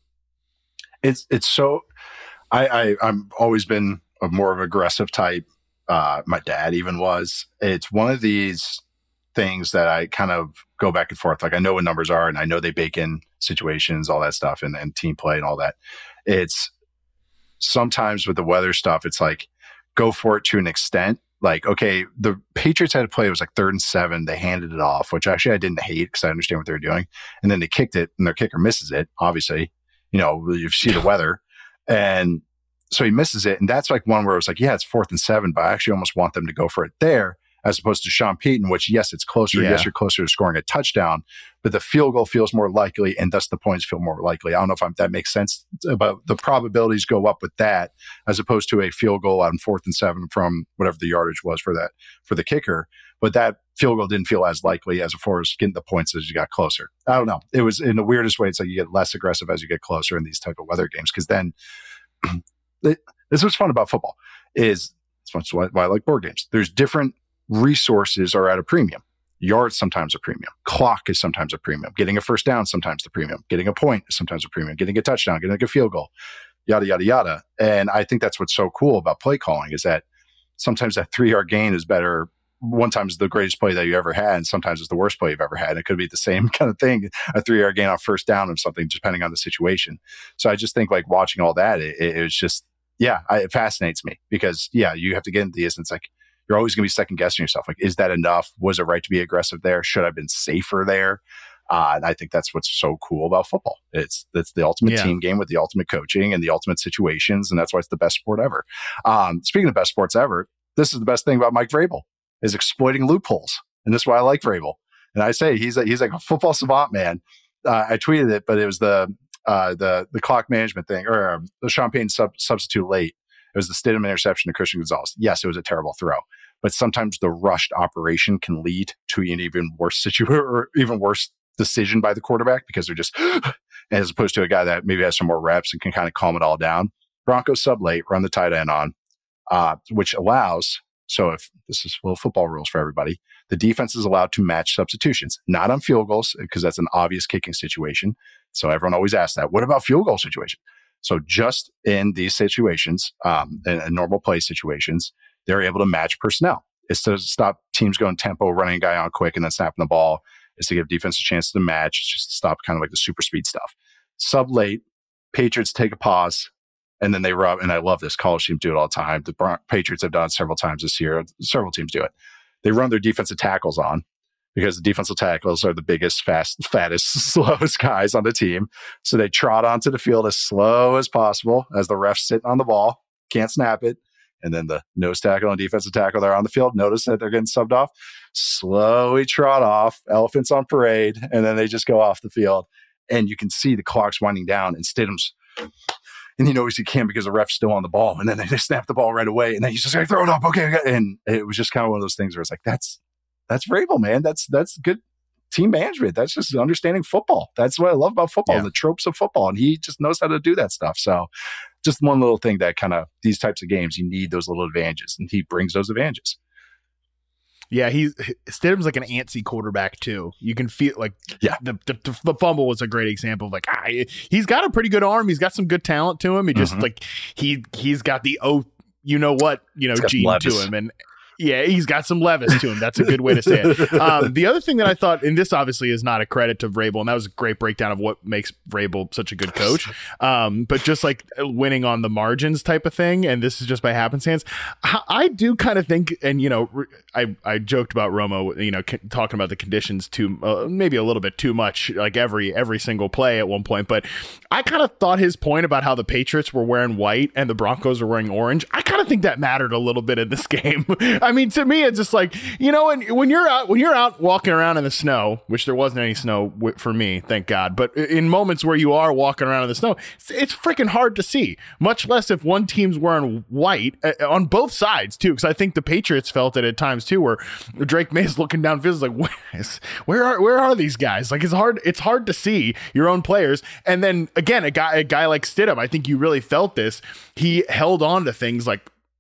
It's so I'm always been a more of an aggressive type. My dad even was. It's one of these things that I kind of go back and forth. Like, I know what numbers are, and I know they bake in situations, all that stuff, and team play and all that. It's sometimes with the weather stuff, it's like, go for it to an extent. Like, okay, the Patriots had to play, it was like 3rd and 7. They handed it off, which actually I didn't hate because I understand what they were doing. And then they kicked it, and their kicker misses it. Obviously, you see the weather. And so he misses it. And that's like one where it was like, yeah, it's 4th and 7, but I actually almost want them to go for it there, as opposed to Sean Payton, which, yes, it's closer. Yeah. Yes, you're closer to scoring a touchdown, but the field goal feels more likely, and thus the points feel more likely. I don't know if that makes sense, but the probabilities go up with that, as opposed to a field goal on 4th and 7 from whatever the yardage was for the kicker. But that field goal didn't feel as likely as far as getting the points as you got closer. I don't know. It was in the weirdest way. It's like you get less aggressive as you get closer in these type of weather games, because then this is what's fun about football. It's why I like board games. There's different resources are at a premium. Yards sometimes a premium. Clock is sometimes a premium. Getting a first down sometimes the premium. Getting a point is sometimes a premium. Getting a touchdown, getting a field goal, yada, yada, yada. And I think that's what's so cool about play calling, is that sometimes that 3-yard gain is better. One time is the greatest play that you ever had, and sometimes it's the worst play you've ever had. And it could be the same kind of thing, a 3-yard gain on first down or something, depending on the situation. So I just think, like, watching all that, it was just, it fascinates me, because, you have to get into these, and it's like, you're always going to be second guessing yourself. Like, is that enough? Was it right to be aggressive there? Should I have been safer there? And I think that's what's so cool about football. It's the ultimate team game with the ultimate coaching and the ultimate situations. And that's why it's the best sport ever. Speaking of best sports ever, this is the best thing about Mike Vrabel, is exploiting loopholes. And this is why I like Vrabel. And I say he's like a football savant, man. I tweeted it, but it was the clock management thing, or the Sean Payton substitute late. It was the Stidham interception to Christian Gonzalez. Yes, it was a terrible throw, but sometimes the rushed operation can lead to an even worse situation, or even worse decision by the quarterback, because they're just, as opposed to a guy that maybe has some more reps and can kind of calm it all down. Broncos sub late, run the tight end on, which allows, so if this is little football rules for everybody, the defense is allowed to match substitutions, not on field goals, because that's an obvious kicking situation. So everyone always asks that. What about field goal situation? So just in these situations, in normal play situations, they're able to match personnel. It's to stop teams going tempo, running a guy on quick and then snapping the ball. It's to give defense a chance to match. It's just to stop kind of like the super speed stuff. Sub late, Patriots take a pause, and then they rub. And I love this. College teams do it all the time. The Patriots have done it several times this year. Several teams do it. They run their defensive tackles on, because the defensive tackles are the biggest, fattest, slowest guys on the team. So they trot onto the field as slow as possible as the ref's sitting on the ball, can't snap it. And then the nose tackle and defensive tackle, they're on the field. Notice that they're getting subbed off. Slowly trot off, elephants on parade, and then they just go off the field. And you can see the clock's winding down, and Stidham's, and he knows he can't because the ref's still on the ball. And then they just snap the ball right away, and then he's just like, throw it up. Okay. And it was just kind of one of those things where it's like, that's Vrabel, man. That's good team management. That's just understanding football. That's what I love about football, the tropes of football. And he just knows how to do that stuff. So just one little thing that kind of, these types of games, you need those little advantages, and he brings those advantages. Yeah, Stidham's like an antsy quarterback too. You can feel like the fumble was a great example of like he's got a pretty good arm. He's got some good talent to him. He just like he's got the gene to him, and yeah, he's got some Levis to him. That's a good way to say it. The other thing that I thought, and this obviously is not a credit to Vrabel, and that was a great breakdown of what makes Vrabel such a good coach, but just like winning on the margins type of thing, and this is just by happenstance. I do kind of think, and I joked about Romo, talking about the conditions too, maybe a little bit too much, like every single play at one point, but I kind of thought his point about how the Patriots were wearing white and the Broncos were wearing orange, I kind of think that mattered a little bit in this game. I mean, to me, it's just like, when you're out walking around in the snow, which there wasn't any snow for me, thank God. But in moments where you are walking around in the snow, it's freaking hard to see, much less if one team's wearing white on both sides too. Because I think the Patriots felt it at times too, where Drake May's looking downfield, like, where are these guys? Like, it's hard to see your own players. And then again, a guy like Stidham, I think you really felt this. He held on to things like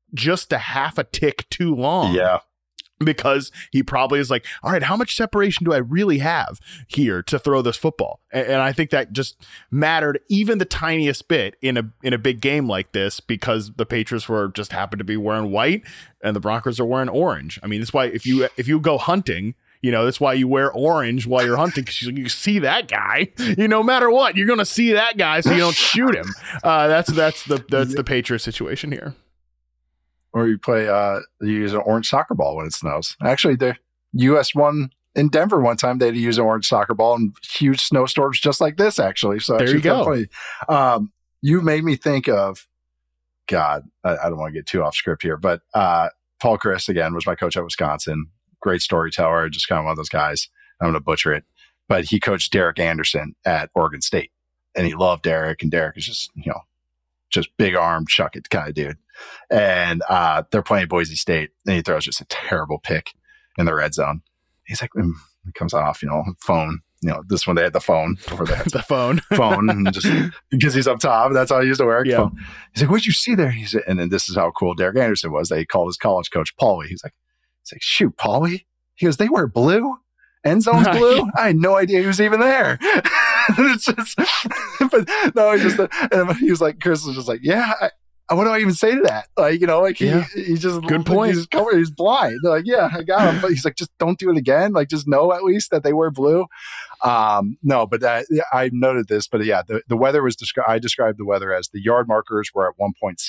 just a half a tick too long. Yeah. Because he probably is like, all right, how much separation do I really have here to throw this football? And I think that just mattered even the tiniest bit in a big game like this, because the Patriots were just happened to be wearing white and the Broncos are wearing orange. I mean, that's why if you go hunting, that's why you wear orange while you're hunting, because you see that guy. No matter what, you're going to see that guy, so you don't shoot him. That's the Patriots situation here. Or you use an orange soccer ball when it snows. Actually, the U.S. won in Denver one time. They had to use an orange soccer ball in huge snowstorms just like this, actually. So there you go. You made me think of, God, I don't want to get too off script here, but Paul Chryst, again, was my coach at Wisconsin. Great storyteller, just kind of one of those guys. I'm going to butcher it. But he coached Derek Anderson at Oregon State. And he loved Derek. And Derek is just big arm, chuck it kind of dude. And they're playing Boise State, and he throws just a terrible pick in the red zone. He's like, it comes off, phone. This one they had the phone over there. The phone, and just because he's up top, that's how he used to wear it. Yeah. He's like, what'd you see there? And then this is how cool Derek Anderson was. They called his college coach Paulie. He's like, shoot, Paulie. He goes, they wear blue. End zone's blue. I had no idea he was even there. It's just, but no, he was like, Chris was just like, yeah. What do I even say to that? He just good point. He's blind. They're like, yeah, I got him. But he's like, just don't do it again. Like, just know at least that they wear blue. No, but I noted this. But yeah, the weather was I described the weather as the yard markers were at one point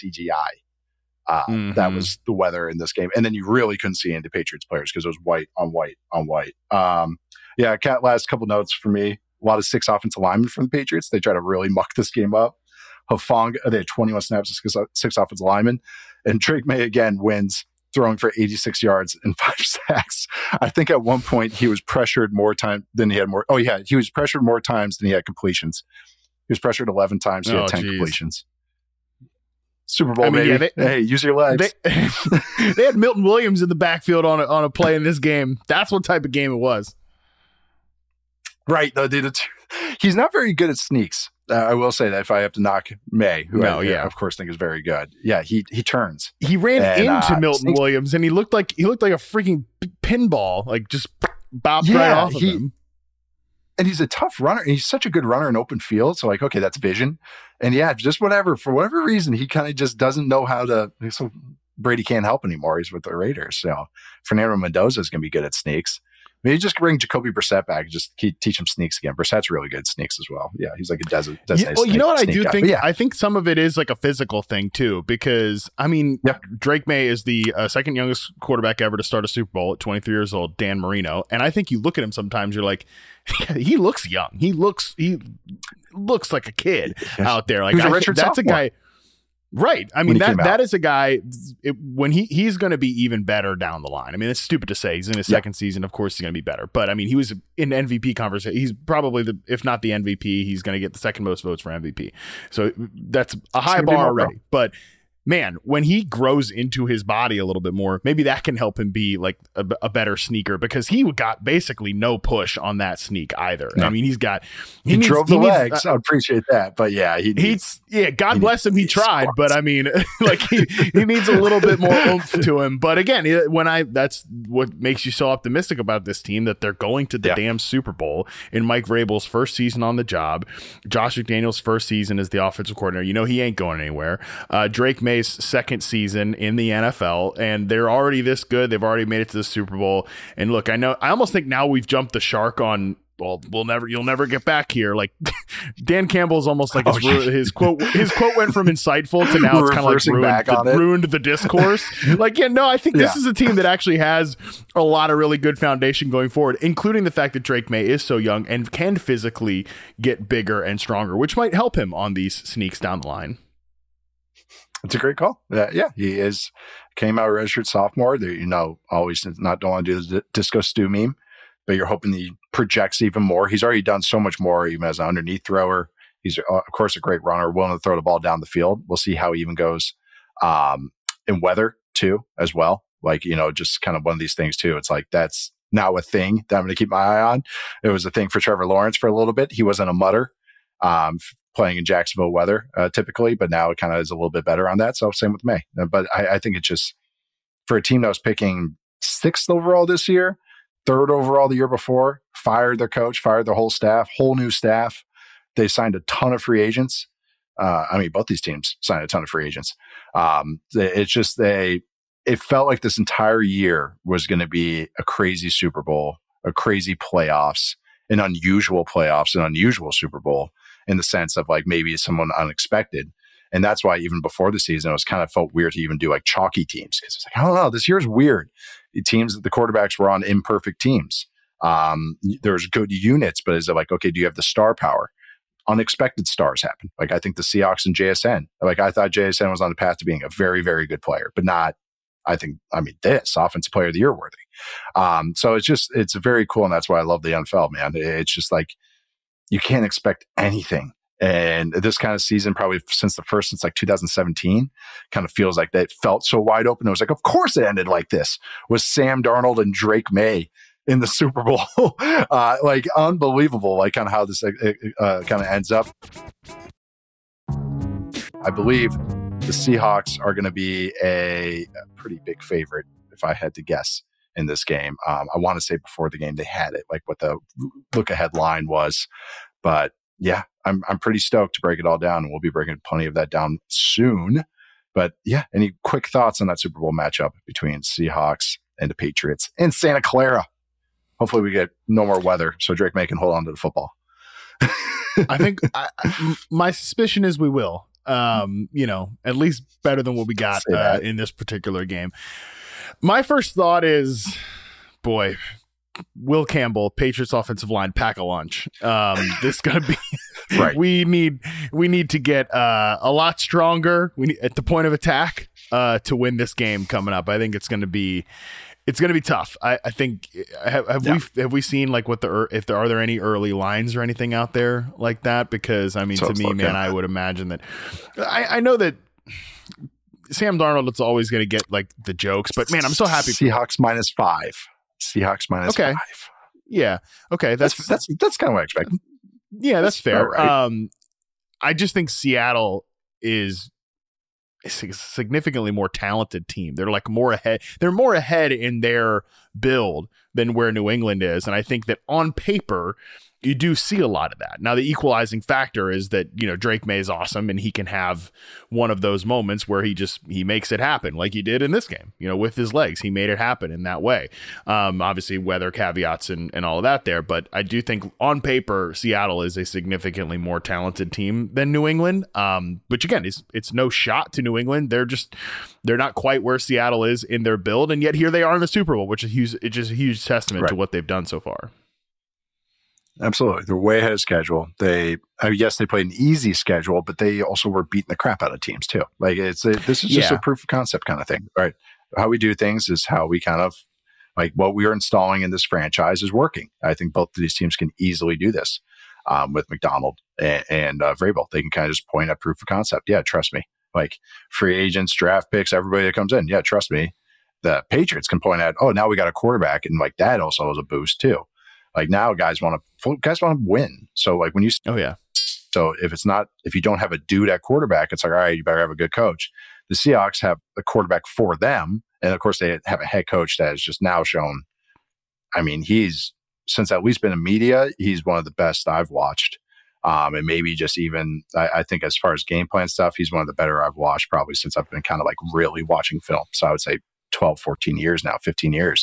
CGI. That was the weather in this game, and then you really couldn't see into Patriots players because it was white on white on white. Last couple notes for me. A lot of 6 offensive linemen from the Patriots. They try to really muck this game up. Hufanga, they had 21 snaps, 6 offensive linemen. And Drake May again wins, throwing for 86 yards and 5 sacks. I think at one point he was pressured more time than he had more. Oh, yeah. He was pressured more times than he had completions. He was pressured 11 times. He had 10 completions. Super Bowl, baby. Hey, use your legs. They had Milton Williams in the backfield on a play in this game. That's what type of game it was. Right. He's not very good at sneaks. I will say that if I have to knock May, who I of course think is very good. Yeah, he turns. He ran into Milton Williams, and he looked like a freaking pinball, like just bopped right off of him. And he's a tough runner. And he's such a good runner in open field. So like, okay, that's vision. And yeah, just for whatever reason, he kind of just doesn't know how to. So Brady can't help anymore. He's with the Raiders. So Fernando Mendoza is going to be good at sneaks. Maybe just bring Jacoby Brissett back and just teach him sneaks again. Brissett's really good at sneaks as well. Yeah, he's like a designated well, you know what I do think? Yeah. I think some of it is like a physical thing too, because I mean, Drake May is the second youngest quarterback ever to start a Super Bowl at 23 years old, Dan Marino. And I think you look at him sometimes, you're like, he looks young. He looks like a kid out there. Like that's a guy. Right. I mean, that is a guy when he's going to be even better down the line. I mean, it's stupid to say. He's in his second season. Of course, he's going to be better. But I mean, he was in MVP conversation. He's probably if not the MVP, he's going to get the second most votes for MVP. So that's a high bar already. But man, when he grows into his body a little bit more, maybe that can help him be like a better sneaker, because he got basically no push on that sneak either. No. I mean, he drove the legs. I appreciate that. But yeah, God bless him. He tried, but I mean, like he needs a little bit more oomph to him. But again, that's what makes you so optimistic about this team, that they're going to the damn Super Bowl in Mike Vrabel's first season on the job, Josh McDaniels' first season as the offensive coordinator. He ain't going anywhere. Drake May's second season in the NFL, and they're already this good. They've already made it to the Super Bowl. And look, I almost think now we've jumped the shark on, well, you'll never get back here. Like Dan Campbell's almost like his quote went from insightful to now it's kind of like ruined the discourse. Like, I think this is a team that actually has a lot of really good foundation going forward, including the fact that Drake May is so young and can physically get bigger and stronger, which might help him on these sneaks down the line. It's a great call. He came out a redshirt sophomore. Always don't want to do the Disco Stew meme, but you're hoping he projects even more. He's already done so much more, even as an underneath thrower. He's, of course, a great runner, willing to throw the ball down the field. We'll see how he even goes in weather, too, as well. Like, just kind of one of these things, too. It's like that's now a thing that I'm going to keep my eye on. It was a thing for Trevor Lawrence for a little bit. He wasn't a mutter. playing in Jacksonville weather typically, but now it kind of is a little bit better on that. So same with me. But I think it's just for a team that was picking 6th overall this year, 3rd overall the year before, fired their coach, fired their whole staff, whole new staff. They signed a ton of free agents. Both these teams signed a ton of free agents. It's just it felt like this entire year was going to be a crazy Super Bowl, a crazy playoffs, an unusual Super Bowl in the sense of like maybe someone unexpected. And that's why even before the season, it was kind of felt weird to even do like chalky teams because it's like, I don't know, this year's weird. The teams that the quarterbacks were on imperfect teams. There's good units, but is it like, okay, do you have the star power? Unexpected stars happen. Like I think the Seahawks and JSN, like I thought JSN was on the path to being a very, very good player, but not, this offensive player of the year worthy. So it's very cool. And that's why I love the NFL, man. It's just like, you can't expect anything. And this kind of season, probably since like 2017, kind of feels like that felt so wide open. It was like, of course it ended like this with Sam Darnold and Drake May in the Super Bowl. Like unbelievable, like kind of how this kind of ends up. I believe the Seahawks are going to be a pretty big favorite, if I had to guess, in this game. I want to say before the game they had it, like what the look-ahead line was. But yeah, I'm pretty stoked to break it all down, and we'll be breaking plenty of that down soon. But yeah, any quick thoughts on that Super Bowl matchup between Seahawks and the Patriots in Santa Clara? Hopefully we get no more weather so Drake May can hold on to the football. I think my suspicion is we will. At least better than what we got in this particular game. My first thought is, boy, Will Campbell, Patriots offensive line, pack a lunch. This is going to be right. We need to get a lot stronger. We need at the point of attack to win this game coming up. I think it's going to be tough. I think have we seen like what are there any early lines or anything out there like that? Because I mean, so to me, man, I would imagine that I know that Sam Darnold is always going to get like the jokes, but man, I'm so happy. Seahawks -5. Seahawks -5. Yeah. Okay. That's kind of what I expect. Yeah, that's fair. Right. I just think Seattle is a significantly more talented team. They're like more ahead. They're more ahead in their build than where New England is. And I think that on paper, you do see a lot of that. Now, the equalizing factor is that, Drake May is awesome and he can have one of those moments where he makes it happen like he did in this game, with his legs. He made it happen in that way. Obviously, weather caveats and all of that there. But I do think on paper, Seattle is a significantly more talented team than New England. Which again, it's no shot to New England. They're not quite where Seattle is in their build. And yet here they are in the Super Bowl, which is it's just a huge testament to what they've done so far. Absolutely. They're way ahead of schedule. Yes, they played an easy schedule, but they also were beating the crap out of teams too. Like this is just a proof of concept kind of thing, right? How we do things is how we kind of like what we are installing in this franchise is working. I think both of these teams can easily do this with McDonald and Vrabel. They can kind of just point at proof of concept. Yeah, trust me. Like free agents, draft picks, everybody that comes in. Yeah, trust me. The Patriots can point at, oh, now we got a quarterback, and like that also is a boost too. Like now guys want to win. So like when you, so if you don't have a dude at quarterback, it's like, all right, you better have a good coach. The Seahawks have a quarterback for them. And of course they have a head coach that has just now shown, I mean, he's since at least been in media, he's one of the best I've watched. And maybe just even, I think as far as game plan stuff, he's one of the better I've watched probably since I've been kind of like really watching film. So I would say 12, 14 years now, 15 years.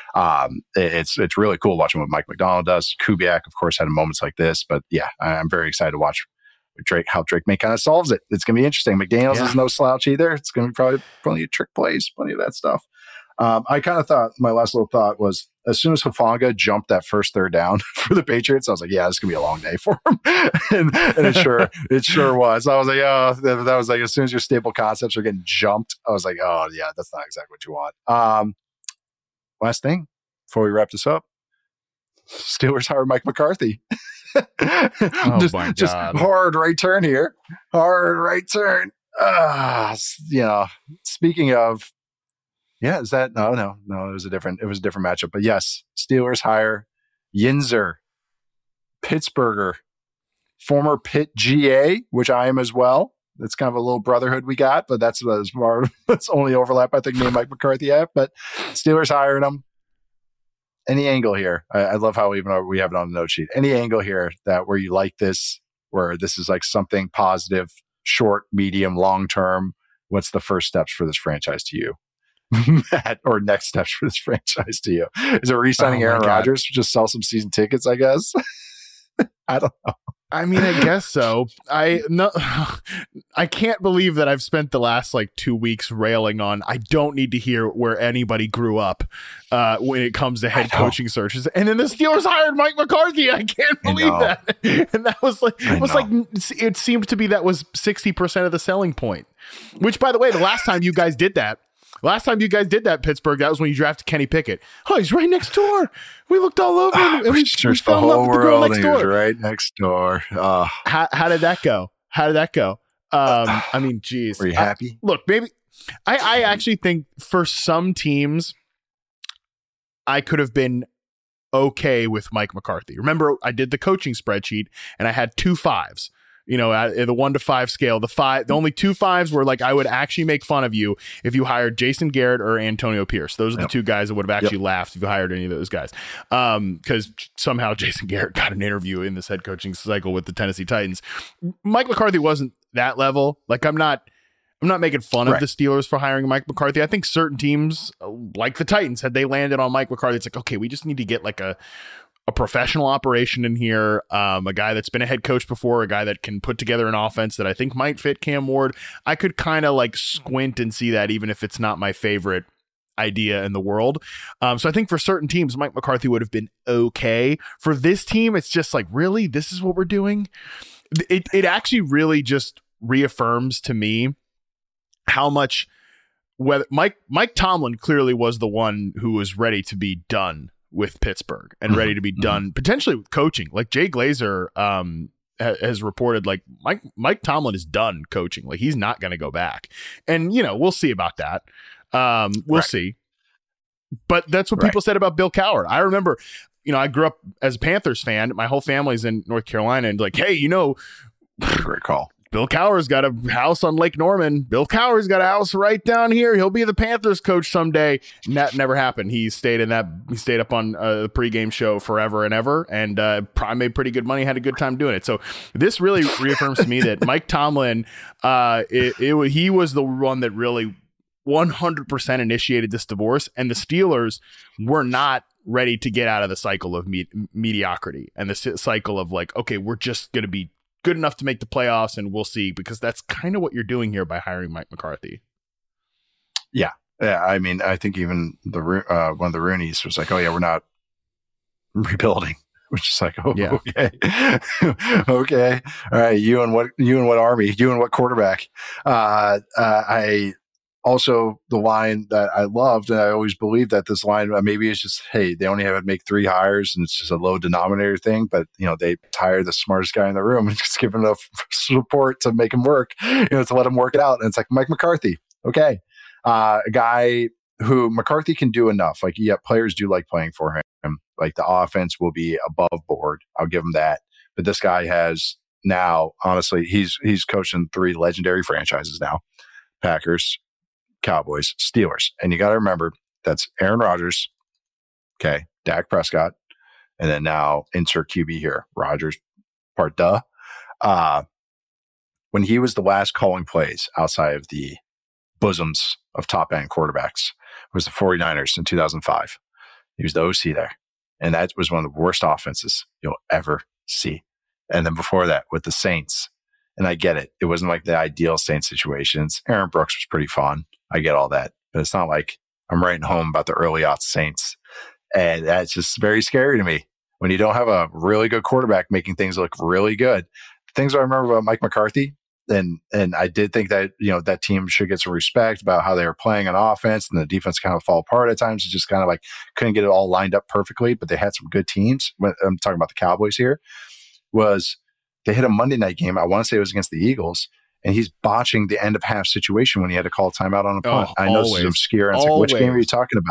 It's really cool watching what Mike McDonald does. Kubiak, of course, had moments like this, but yeah, I'm very excited to watch how Drake May kind of solves it. It's going to be interesting. McDaniels is no slouch either. It's going to be probably plenty of trick plays, plenty of that stuff. I kind of thought, my last little thought was, as soon as Hufanga jumped that first third down for the Patriots, I was like, yeah, this is going to be a long day for him. and it sure was. I was like, oh, that was like, as soon as your staple concepts are getting jumped, I was like, oh yeah, that's not exactly what you want. Last thing before we wrap this up, Steelers hire Mike McCarthy. Just hard right turn here. Hard right turn. Speaking of, yeah, is that no, it was a different matchup. But yes, Steelers hire Yinzer, Pittsburgher, former Pitt GA, which I am as well. That's kind of a little brotherhood we got, but that's only overlap I think me and Mike McCarthy have. But Steelers hiring him. Any angle here? I love how even we have it on the note sheet. Any angle here that where you like this, where this is like something positive, short, medium, long term? What's the first steps for this franchise to you, Matt, or next steps for this franchise to you? Is it re-signing Aaron Rodgers to just sell some season tickets? I guess. I don't know. I mean, I guess so. I can't believe that I've spent the last like 2 weeks railing on. I don't need to hear where anybody grew up when it comes to head coaching searches. And then the Steelers hired Mike McCarthy. I can't believe that. And that was like, it seemed to be that was 60% of the selling point. Which, by the way, the last time you guys did that, Pittsburgh, that was when you drafted Kenny Pickett. Oh, he's right next door. We looked all over him. And we fell in love with the girl next door. Right next door. How did that go? I mean, geez. Were you happy? Look, maybe I actually think for some teams, I could have been okay with Mike McCarthy. Remember, I did the coaching spreadsheet and I had 2 5s. You know, at the 1 to 5 scale, the only 2 5s were like, I would actually make fun of you if you hired Jason Garrett or Antonio Pierce. Those are the 2 guys that would have actually laughed if you hired any of those guys. Because somehow Jason Garrett got an interview in this head coaching cycle with the Tennessee Titans. Mike McCarthy wasn't that level. Like, I'm not making fun of the Steelers for hiring Mike McCarthy. I think certain teams, like the Titans, had they landed on Mike McCarthy, it's like, okay, we just need to get like a professional operation in here, a guy that's been a head coach before, a guy that can put together an offense that I think might fit Cam Ward. I could kind of like squint and see that, even if it's not my favorite idea in the world. So I think for certain teams, Mike McCarthy would have been okay. For this team, it's just like, really, this is what we're doing? It actually really just reaffirms to me how much whether Mike Tomlin clearly was the one who was ready to be done with Pittsburgh and ready to be done potentially with coaching. Like Jay Glazer has reported, like Mike Tomlin is done coaching. Like he's not going to go back. And, you know, we'll see about that. We'll see. But that's what people said about Bill Cowher. I remember, you know, I grew up as a Panthers fan. My whole family's in North Carolina, and like, hey, you know, great call. Bill Cowher's got a house on Lake Norman. Bill Cowher's got a house right down here. He'll be the Panthers coach someday. And that never happened. He stayed up on the pregame show forever and ever, and probably made pretty good money, had a good time doing it. So this really reaffirms to me that Mike Tomlin, he was the one that really 100% initiated this divorce, and the Steelers were not ready to get out of the cycle of mediocrity and the cycle of like, okay, we're just going to be good enough to make the playoffs and we'll see, because that's kind of what you're doing here by hiring Mike McCarthy. Yeah. I mean, I think even one of the Rooneys was like, oh yeah, we're not rebuilding, which is like, oh, yeah. Okay. Okay. All right. You and what army, you and what quarterback? I also, the line that I loved, and I always believed that this line, maybe it's just, hey, they only have to make 3 hires and it's just a low denominator thing, but, you know, they hire the smartest guy in the room and just give him enough support to make him work, you know, to let him work it out. And it's like Mike McCarthy. Okay. A guy who McCarthy can do enough. Like, yeah, players do like playing for him. Like the offense will be above board. I'll give him that. But this guy has now, honestly, he's coaching 3 legendary franchises now. Packers, Cowboys, Steelers. And you got to remember, that's Aaron Rodgers, okay, Dak Prescott, and then now insert QB here, Rodgers, part duh. When he was the last calling plays outside of the bosoms of top-end quarterbacks, was the 49ers in 2005. He was the OC there. And that was one of the worst offenses you'll ever see. And then before that, with the Saints, and I get it, it wasn't like the ideal Saints situations. Aaron Brooks was pretty fun. I get all that. But it's not like I'm writing home about the early aughts Saints. And that's just very scary to me. When you don't have a really good quarterback making things look really good. The things I remember about Mike McCarthy, and I did think that, you know, that team should get some respect about how they were playing on offense, and the defense kind of fall apart at times. It just kind of like couldn't get it all lined up perfectly, but they had some good teams. I'm talking about the Cowboys here. Was they hit a Monday night game. I want to say it was against the Eagles. And he's botching the end of half situation when he had to call timeout on a punt. I know this is obscure. And it's like, which game are you talking about?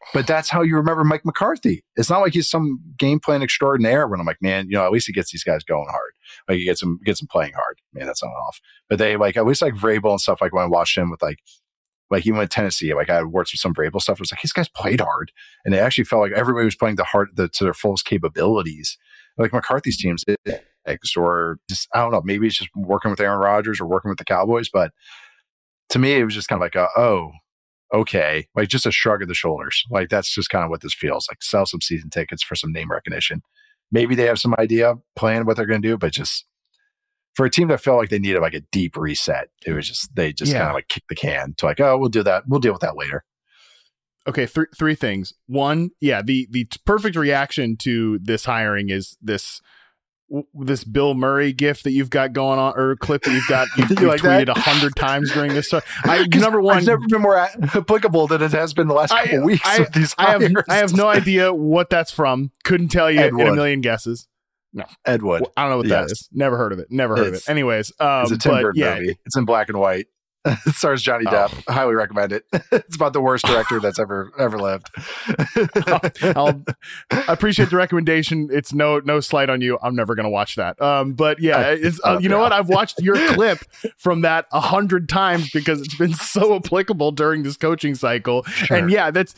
But that's how you remember Mike McCarthy. It's not like he's some game plan extraordinaire when I'm like, man, at least he gets these guys going hard. Like he gets them playing hard. Man, that's not off. But they at least like Vrabel and stuff, like when I watched him with like he went to Tennessee, like I had worked with some Vrabel stuff. It was like, these guys played hard. And they actually felt like everybody was playing to their fullest capabilities. Like McCarthy's teams, or just, I don't know, maybe it's just working with Aaron Rodgers or working with the Cowboys. But to me, it was just kind of like, okay, like just a shrug of the shoulders. Like that's just kind of what this feels like. Sell some season tickets for some name recognition. Maybe they have some idea plan what they're going to do, but just for a team that felt like they needed like a deep reset, it was just kind of like kick the can to like, oh, we'll do that. We'll deal with that later. Okay, three things. One, the perfect reaction to this hiring is this Bill Murray gif that you've got going on, or clip that you've like tweeted 100 times during this. Number one, it's never been more applicable than it has been the last couple weeks. I have no idea what that's from. Couldn't tell you in a million guesses. No, Ed Wood. I don't know what that is. Never heard of it. Anyways, it's a Tim Burton movie. It's in black and white. It stars Johnny Depp. I highly recommend it. It's about the worst director that's ever lived. I appreciate the recommendation. It's no slight on you. I'm never going to watch that. But yeah, it's you know what? I've watched your clip from that 100 times because it's been so applicable during this coaching cycle. Sure. And yeah, that's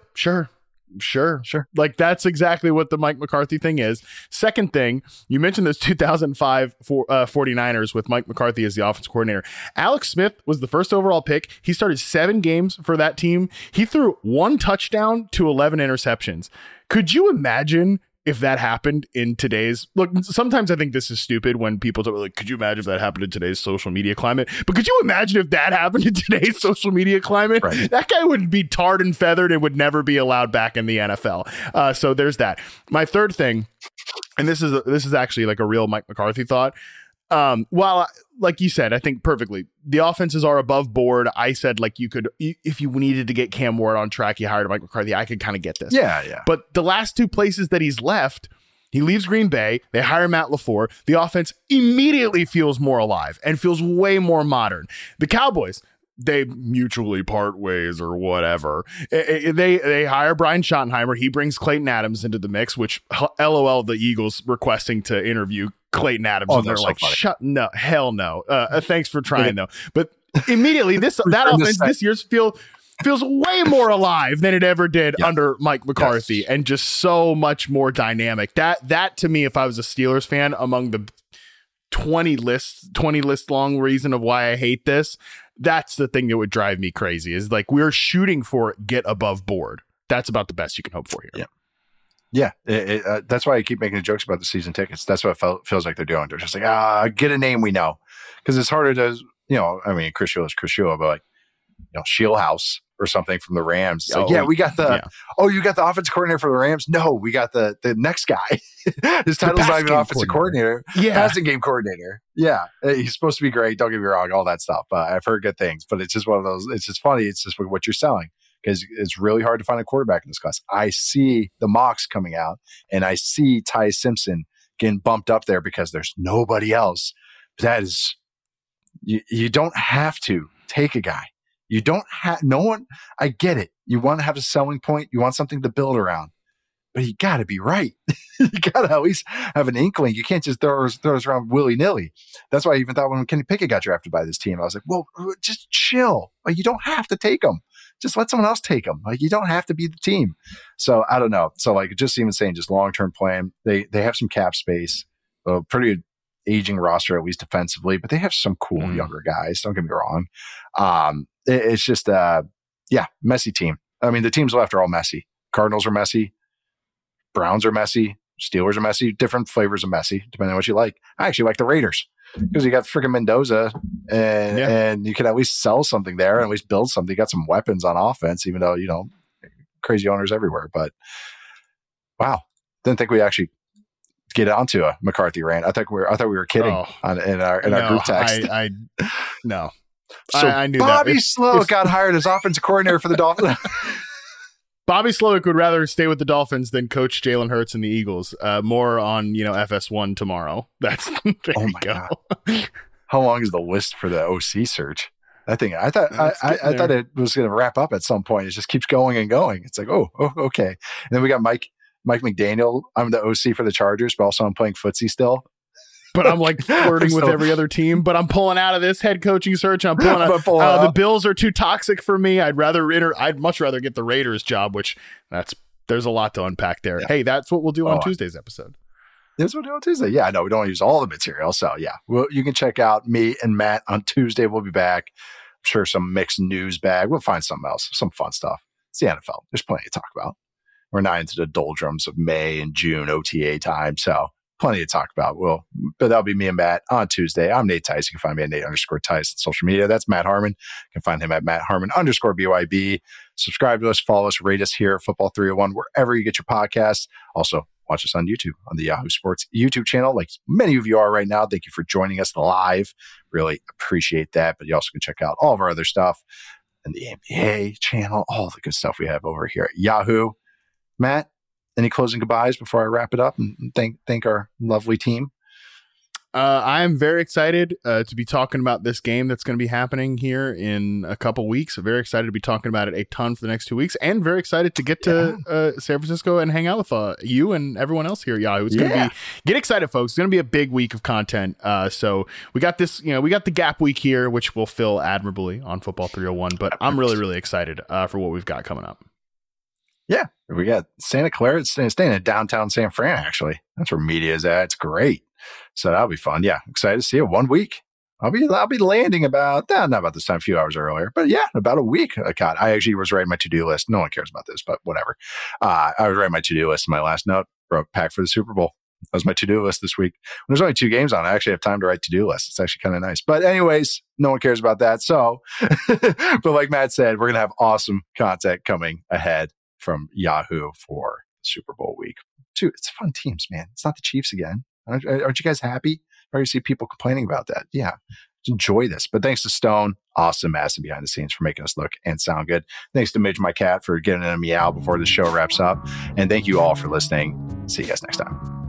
Sure. Like that's exactly what the Mike McCarthy thing is. Second thing, you mentioned those 2005 49ers with Mike McCarthy as the offense coordinator. Alex Smith was the first overall pick. He started 7 games for that team. He threw 1 touchdown to 11 interceptions. Could you imagine if that happened in today's look? Sometimes I think this is stupid when people talk like, could you imagine if that happened in today's social media climate? But could you imagine if that happened in today's social media climate? Right. That guy would be tarred and feathered and would never be allowed back in the NFL. So there's that. My third thing, and this is actually like a real Mike McCarthy thought. While, like you said, I think perfectly, the offenses are above board. I said, like, you could, if you needed to get Cam Ward on track, you hired Mike McCarthy. I could kind of get this. Yeah. But the last 2 places that he's left, he leaves Green Bay. They hire Matt LaFleur. The offense immediately feels more alive and feels way more modern. The Cowboys, they mutually part ways or whatever. They hire Brian Schottenheimer. He brings Clayton Adams into the mix, which LOL, the Eagles requesting to interview Clayton Adams. And they're like, no, hell no. Thanks for trying though. But immediately that offense this year's feels way more alive than it ever did under Mike McCarthy, and just so much more dynamic. That to me, if I was a Steelers fan, among the 20 list long reason of why I hate this, that's the thing that would drive me crazy, is like, we're shooting for get above board. That's about the best you can hope for here. Yeah. That's why I keep making jokes about the season tickets. That's what it feels like they're doing. They're just like, get a name we know. Because it's harder to, Chris Shula is Chris Shula, but like, Shieldhouse or something from the Rams. It's like, we got you got the offensive coordinator for the Rams? No, we got the next guy. His title's not even offensive coordinator. Passing game coordinator. Yeah. He's supposed to be great. Don't get me wrong, all that stuff. I've heard good things, but it's just one of those, it's just funny. It's just what you're selling, because it's really hard to find a quarterback in this class. I see the mocks coming out, and I see Ty Simpson getting bumped up there because there's nobody else. That is, you don't have to take a guy. You don't have no one. I get it. You want to have a selling point. You want something to build around, but you got to be right. You got to at least have an inkling. You can't just throw us around willy nilly. That's why I even thought when Kenny Pickett got drafted by this team, I was like, well, just chill. Like, you don't have to take him. Just let someone else take him. Like, you don't have to be the team. So I don't know. So like, just even saying, just long-term plan. They have some cap space, a pretty aging roster, at least defensively, but they have some cool younger guys. Don't get me wrong. It's just messy team. I mean, the teams left are all messy. Cardinals are messy. Browns are messy. Steelers are messy. Different flavors of messy, depending on what you like. I actually like the Raiders because you got freaking Mendoza, and you can at least sell something there and at least build something. You got some weapons on offense, even though, crazy owners everywhere. But wow, didn't think we actually get onto a McCarthy rant. I thought we were kidding in our group text. No. So I knew Bobby that. Slowick got hired as offensive coordinator for the Dolphins. Bobby Slowick would rather stay with the Dolphins than coach Jalen Hurts and the Eagles. More on FS1 tomorrow. That's there you go. God. How long is the list for the OC search? I thought it was going to wrap up at some point. It just keeps going and going. It's like, oh, okay. And then we got Mike McDaniel. I'm the OC for the Chargers, but also I'm playing footsie still. But I'm like flirting with every other team. But I'm pulling out of this head coaching search. I'm pulling out. The Bills are too toxic for me. I'd much rather get the Raiders job, which there's a lot to unpack there. Yeah. Hey, that's what we'll do on Tuesday's episode. That's what we'll do on Tuesday. Yeah, no, we don't want to use all the material. So yeah, you can check out me and Matt on Tuesday. We'll be back. I'm sure some mixed news bag. We'll find something else, some fun stuff. It's the NFL. There's plenty to talk about. We're not into the doldrums of May and June OTA time. So plenty to talk about. But that'll be me and Matt on Tuesday. I'm Nate Tice. You can find me at Nate_Tice on social media. That's Matt Harmon. You can find him at MattHarmon_BYB. Subscribe to us, follow us, rate us here at Football 301, wherever you get your podcasts. Also, watch us on YouTube, on the Yahoo Sports YouTube channel, like many of you are right now. Thank you for joining us live. Really appreciate that. But you also can check out all of our other stuff and the NBA channel, all the good stuff we have over here at Yahoo. Matt, any closing goodbyes before I wrap it up and thank our lovely team? I am very excited to be talking about this game that's going to be happening here in a couple weeks. I'm very excited to be talking about it a ton for the next 2 weeks, and very excited to get to San Francisco and hang out with you and everyone else here at Yahoo. It's going to be, get excited, folks. It's going to be a big week of content. So we got this, we got the gap week here, which will fill admirably on Football 301. But I'm really, really excited for what we've got coming up. Yeah, we got Santa Clara. It's staying in downtown San Fran, actually. That's where media is at. It's great. So that'll be fun. Yeah, excited to see it. 1 week. I'll be landing about, not about this time, a few hours earlier, but yeah, about a week. God, I actually was writing my to-do list. No one cares about this, but whatever. I was writing my to-do list. My last note, pack for the Super Bowl. That was my to-do list this week. When there's only 2 games on, I actually have time to write to-do lists. It's actually kind of nice. But anyways, no one cares about that. So, but like Matt said, we're going to have awesome content coming ahead from Yahoo for Super Bowl week. Dude, it's fun teams, man. It's not the Chiefs again. Aren't you guys happy? I already see people complaining about that. Yeah, enjoy this. But thanks to Stone, awesome massive behind the scenes for making us look and sound good. Thanks to Midge, my cat, for getting in a meow before the show wraps up. And thank you all for listening. See you guys next time.